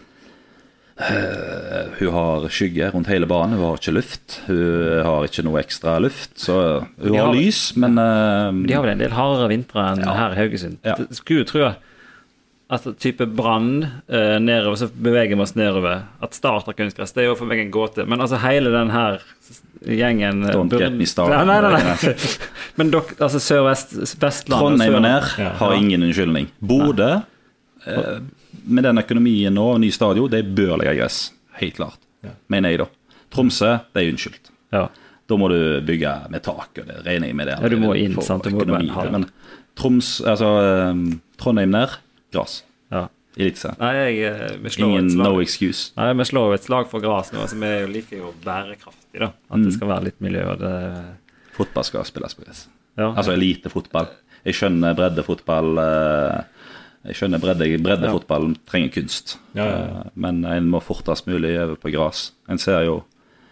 Uh, hun har skygge rundt hele banen, hun har ikke luft, hun har ikke noe ekstra luft, så hun har, har lys, men uh, de har vel en del hardere vintre enn ja. her i Haugesund. Ja. Skulle jo tro at type brann uh, nedover, så beveger vi oss nedover, at starter kunstgress, det er jo for meg en gåte, men altså hele den her gjengen Don't burde... get me started. Nei, nei, nei, nei. Men dok, altså Sør-Vest, Vestland Trondheim og ned ja. har ingen unnskyldning. Bodø uh, med den økonomien nå, ny stadion, det bør legge gress, helt klart. Ja. Mener jeg da. Tromsø, det er unnskyldt. Ja. Da må du bygge med tak, og det regner jeg med det. Ja, du må inn, sant? Du må økonomi, bare, men Troms, altså Trondheim ned, gras. Ja. Elitse. Nei, jeg, vi slår Ingen et slag. No excuse. Nei, vi slår et slag for gras nå, som er jo like jo bærekraftig da. At mm. det skal være litt miljø, og det... Fotball skal spilles på gress. Ja. Altså elite fotball. Jeg skjønner breddefotball... Uh, Jeg skjønner bredde, breddefotballen ja. trenger kunst, ja, ja, ja. men en må fortast mulig over på gras. En ser jo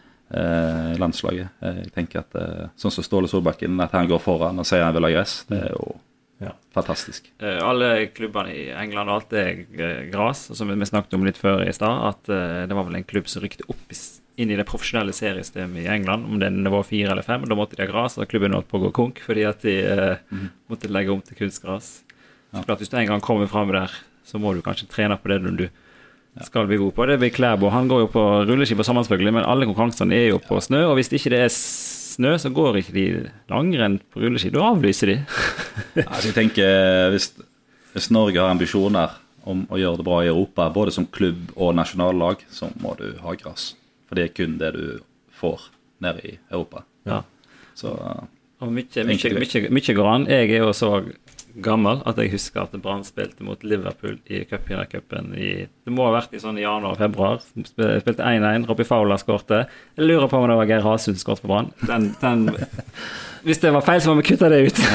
eh, landslaget. Jeg tenker at eh, sånn som Ståle Solbakken, at han går foran og sier han vil ha gress, det er jo ja. fantastisk. Eh, alle klubbene i England og alt er gras, som vi snakket om litt før i stad, at eh, det var vel en klubb som rykte opp inn i det profesjonelle seriesystemet i England, om det var fire eller fem, og da måtte de ha gras, og klubben holdt på å gå konk, fordi at de eh, mm. måtte legge om til kunstgras. Så klart, hvis du en gang kommer frem der, så må du kanskje trene på det du skal bli god på. Det blir Klæbo. Han går jo på rulleski på sammen selvfølgelig, men alle konkurransene er jo på snø, og hvis ikke det er snø, så går ikke de langrenn på rulleski. Da avlyser de. Altså, jeg tenker, hvis, hvis Norge har ambisjoner om å gjøre det bra i Europa, både som klubb og nasjonallag, så må du ha gras. For det er kun det du får nede i Europa. Ja. Så, og mye, mye, mye, mye går an. Jeg er jo så gammel at jeg husker at Brann spilte mot Liverpool i cupvinnercupen i, det må ha vært i sånn i januar og februar, spilte én én, Robbie Fowler skårte. Jeg lurer på om det var Geir Hasund skåret for Brann. Den, den, hvis det var feil, så må vi kutte det ut.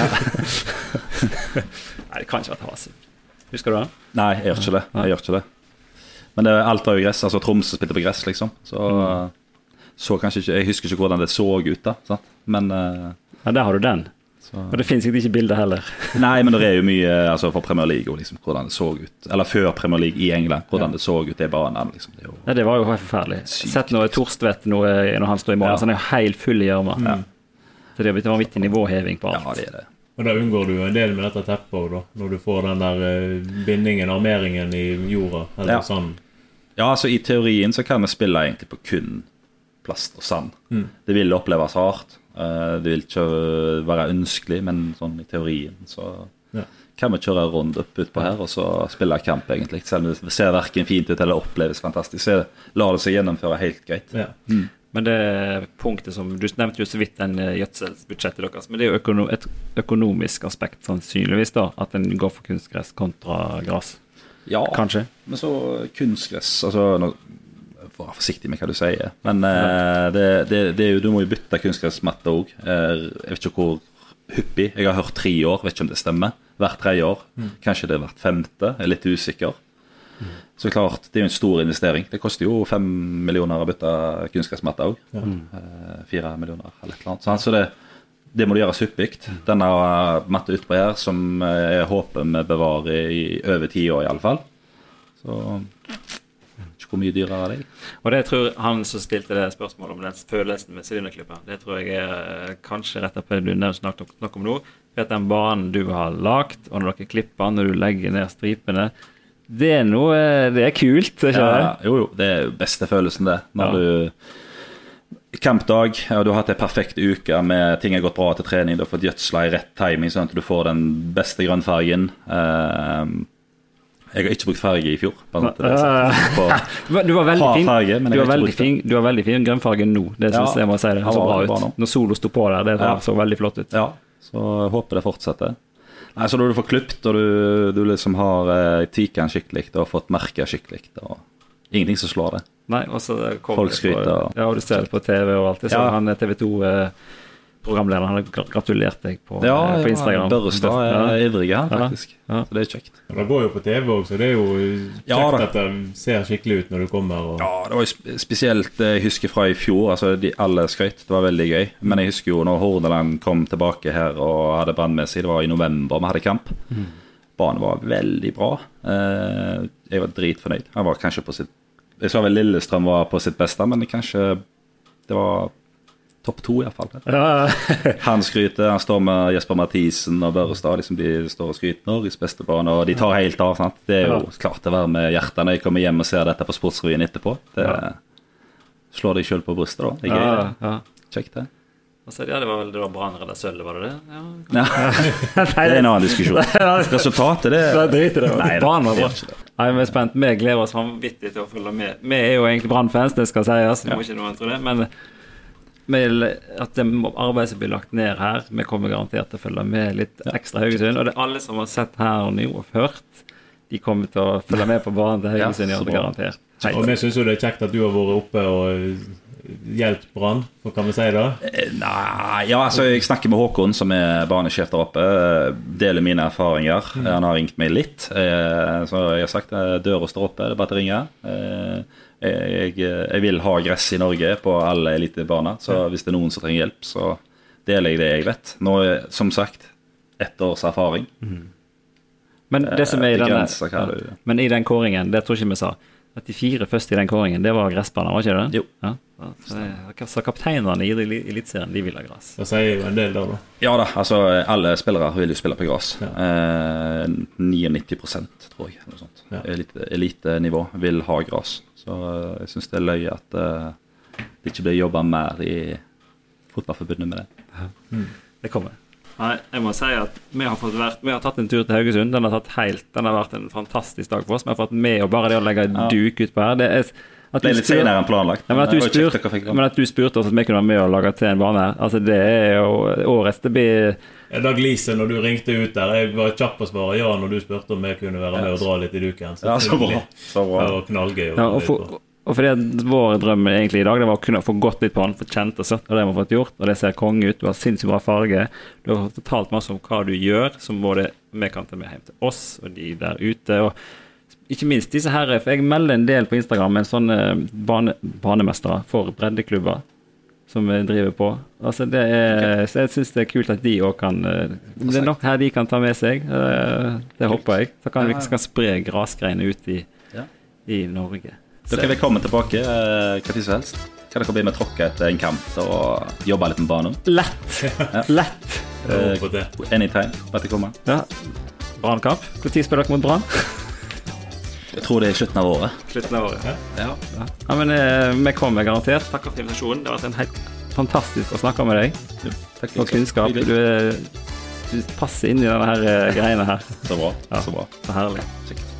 Nei, det kan ikke være Hasund. Husker du det? Nei, jeg gjør ikke det. Jeg gjør ikke det. Men det, alt var jo gress, altså Tromsø spilte på gress liksom, så, mm. så kanskje ikke, jeg husker ikke hvordan det så ut da, sant? Men... Uh, ja, der har du den. Så. Og det finnes ikke bilder heller. Nei, men det er jo mye altså for Premier League og liksom, hvordan det så ut. Eller før Premier League i England, hvordan ja. det så ut det banen. Liksom. Det, jo, ja, det var jo forferdelig. Sett noe Torstvedt noe, når han står i mål, ja. så han er jo helt full i hjørnet. Ja. Så det er blitt en vanvittig nivåheving på alt. Ja, det er det. Og da unngår du en del med dette teppet da, når du får den der uh, bindingen, armeringen i jorda, eller ja. sånn. Ja, altså i teorien så kan vi spille egentlig på kun plast og sand. Mm. Det vil oppleves hardt. Uh, det vil ikke være ønskelig, men sånn i teorien så ja. Kan vi kjøre rundt opp ut på her og så spille kamp egentlig. Selv om det ser hverken fint ut eller oppleves fantastisk, så lar det seg gjennomføre helt greit. Ja. Mm. Men det punktet som, du nevnte jo så vidt den gjødselsbudsjettet deres, men det er jo økono, et økonomisk aspekt sannsynligvis da, at den går for kunstgress kontra gras. Ja, kanskje. Men så kunstgress, altså, nå, vær forsiktig med hva du sier, men eh, det, det, det er jo, du må jo bytte kunstgressmatte også. Eh, jeg vet ikke hvor hyppig, jeg har hørt tre år, vet ikke om det stemmer, hvert tre år, mm. kanskje det er hvert femte, jeg er litt usikker. Mm. Så klart, det er jo en stor investering. Det koster jo fem millioner å bytte kunstgressmatte også. Ja. Mm. Fire millioner eller et eller annet. Så det, det må du gjøre hyppigt. Denne matte utpå her, som jeg håper vi bevarer i over ti år i alle fall. Så ikke hvor mye dyrere er det. Og det tror han som stilte det spørsmålet om den følelsen med sylinderklipper, det tror jeg er kanskje rett på det du snakket nok om nå. For at den banen du har lagt, og når dere klipper, når du legger ned stripene, det er noe, det er kult, ikke det? Ja, jo, jo, det er beste følelsen det. Når ja. du kampdag, og du har hatt en perfekt uke med ting har gått bra til trening, du har fått gjødsla i rett timing, sånn at du får den beste grønnfargen. Uh, jeg har ikke brukt farge i fjor. På på du var veldig fin, farge, du, var veldig fin du var veldig fin grønnfargen nå, det synes ja, jeg må si det, så bra ut. Når solo stod på der, det ja. Så veldig flott ut. Ja, så jeg håper det fortsetter. Nei, så når du får klippet, og du, du liksom har eh, tiken skikkelig, og fått merket skikkelig, og ingenting som slår det. Nei, og så folk skryter. Og, ja, og du ser det på T V og alt. Jeg så ja. Han T V to eh, programlederen, han har gratulert deg på, ja, eh, på Instagram. Ja, Børrestad er ja. ivrig han, faktisk. Ja. Ja. Så det er kjekt. Ja, det går jo på T V også, så det er jo kjekt ja, at det ser skikkelig ut når du kommer. Og... Ja, det var jo spesielt, jeg husker fra i fjor, altså de, alle skrøt, det var veldig gøy. Men jeg husker jo når Hordaland kom tilbake her og hadde brann med seg, det var i november vi hadde kamp. Mm. Banen var veldig bra. Eh, jeg var dritfornøyd. Han var kanskje på sitt, jeg sa vel Lillestrøm var på sitt beste, men det kanskje, det var... topp to i hvert fall. Ja. Han skryter, han står med Jesper Mathisen og Børrestad, liksom de står og skryter Norges beste bane, og de tar helt av, sant? Det er jo ja. Klart å være med hjertet når jeg kommer hjem og ser dette på Sportsrevyen etterpå. Det ja. Slår deg selv på brystet da. Det er gøy. Ja, ja. Kjekt det. Altså, ja, det var vel det var Brann redda sølv, var det det? Ja, ja. Det er en annen diskusjon. Resultatet, det er... Det er det. Nei, Brann var bra. Nei, vi er spent. Vi gleder oss vanvittig til å følge med. Vi er jo egentlig Brann-fans, det skal sies. Vi må ikke noen tro det, men... med at det arbeidet som blir lagt ned her, vi kommer garantert til å følge med litt ekstra Haugesund, og det er alle som har sett her og nå og hørt, de kommer til å følge med på banen til Haugesund, ja, det garantert. Hei. Og vi synes jo det er kjekt at du har vært oppe og hjulpet Brann, hva kan vi si da? Nei, ja, altså jeg snakker med Håkon som er banesjef der oppe, deler mine erfaringer, mm. han har ringt meg litt, så jeg har sagt døra står oppe, det er bare til å ringe. Jeg, jeg vil ha gress i Norge på alle elitebaner, så hvis det er noen som trenger hjelp, så deler jeg det jeg vet. Nå er, som sagt, ett års erfaring. Mm. Men det som er i denne, ja, men i den kåringen, det tror ikke vi sa, at de fire første i den kåringen, det var gressbaner, var ikke det? Jo. Ja, så, det, så kapteinerne i elitserien, de vil ha gress. Det sier jo en del da, da. Ja da, altså alle spillere vil jo spille på gress. Ja. Eh, nittini prosent tror jeg, noe sånt. Ja. Elite, elitenivå vil ha gress. Så jeg synes det er løy at uh, det ikke blir jobbet mer i fotballforbundet med det. Ja. Mm. Det kommer. Nei, jeg må si at vi har, fått vært, vi har tatt en tur til Haugesund. Den har, tatt helt, den har vært en fantastisk dag for oss. Vi har fått med og bare det å legge en ja. Duk ut på her. Det er, at det er litt spurt, senere enn planlagt. Ja, men, at du spurt, men at du spurte oss at vi kunne være med og lage til en bane her. Altså det er jo årets, det blir... Dag Lise, når du ringte ut der, jeg var kjapp å svare ja når du spurte om jeg kunne være med og dra litt i duken. Så ja, så bra. Så bra. Det var knallgøy. Ja, og, for, og fordi vår drøm egentlig i dag, det var å kunne få gått litt på den, få kjent og sett, og det har vi fått gjort, og det ser konge ut, du har sinnssykt bra farge, du har fortalt masse om hva du gjør, som både vi kan ta med hjem til oss, og de der ute, og ikke minst disse her, for jeg melder en del på Instagram med en sånn bane, banemestere for breddeklubber, som vi driver på. Altså det er, okay. Så jeg synes det er kult at de også kan, det er nok her de kan ta med seg, det håper jeg. Så kan vi kan spre grasgreiene ut i, ja. I Norge. Da kan vi komme tilbake hva tid som helst. Kan dere bli med tråkket etter en kamp og jobbe litt med banen? Lett! Ja. Lett! Uh, anytime, bare til å komme. Ja. Brannkamp. Hvor tid spiller dere mot Brann? Jeg tror det er slutten av året. Slutten av året. Ja. Ja, ja. ja men eh, vi kommer garantert. Takk for invitasjonen. Det har vært en helt fantastisk å snakke med deg. Jo, takk Og kunnskap. Du, er, du passer inn i denne her, greiene her. Så bra. Ja, så bra. Så herlig. Sikkert.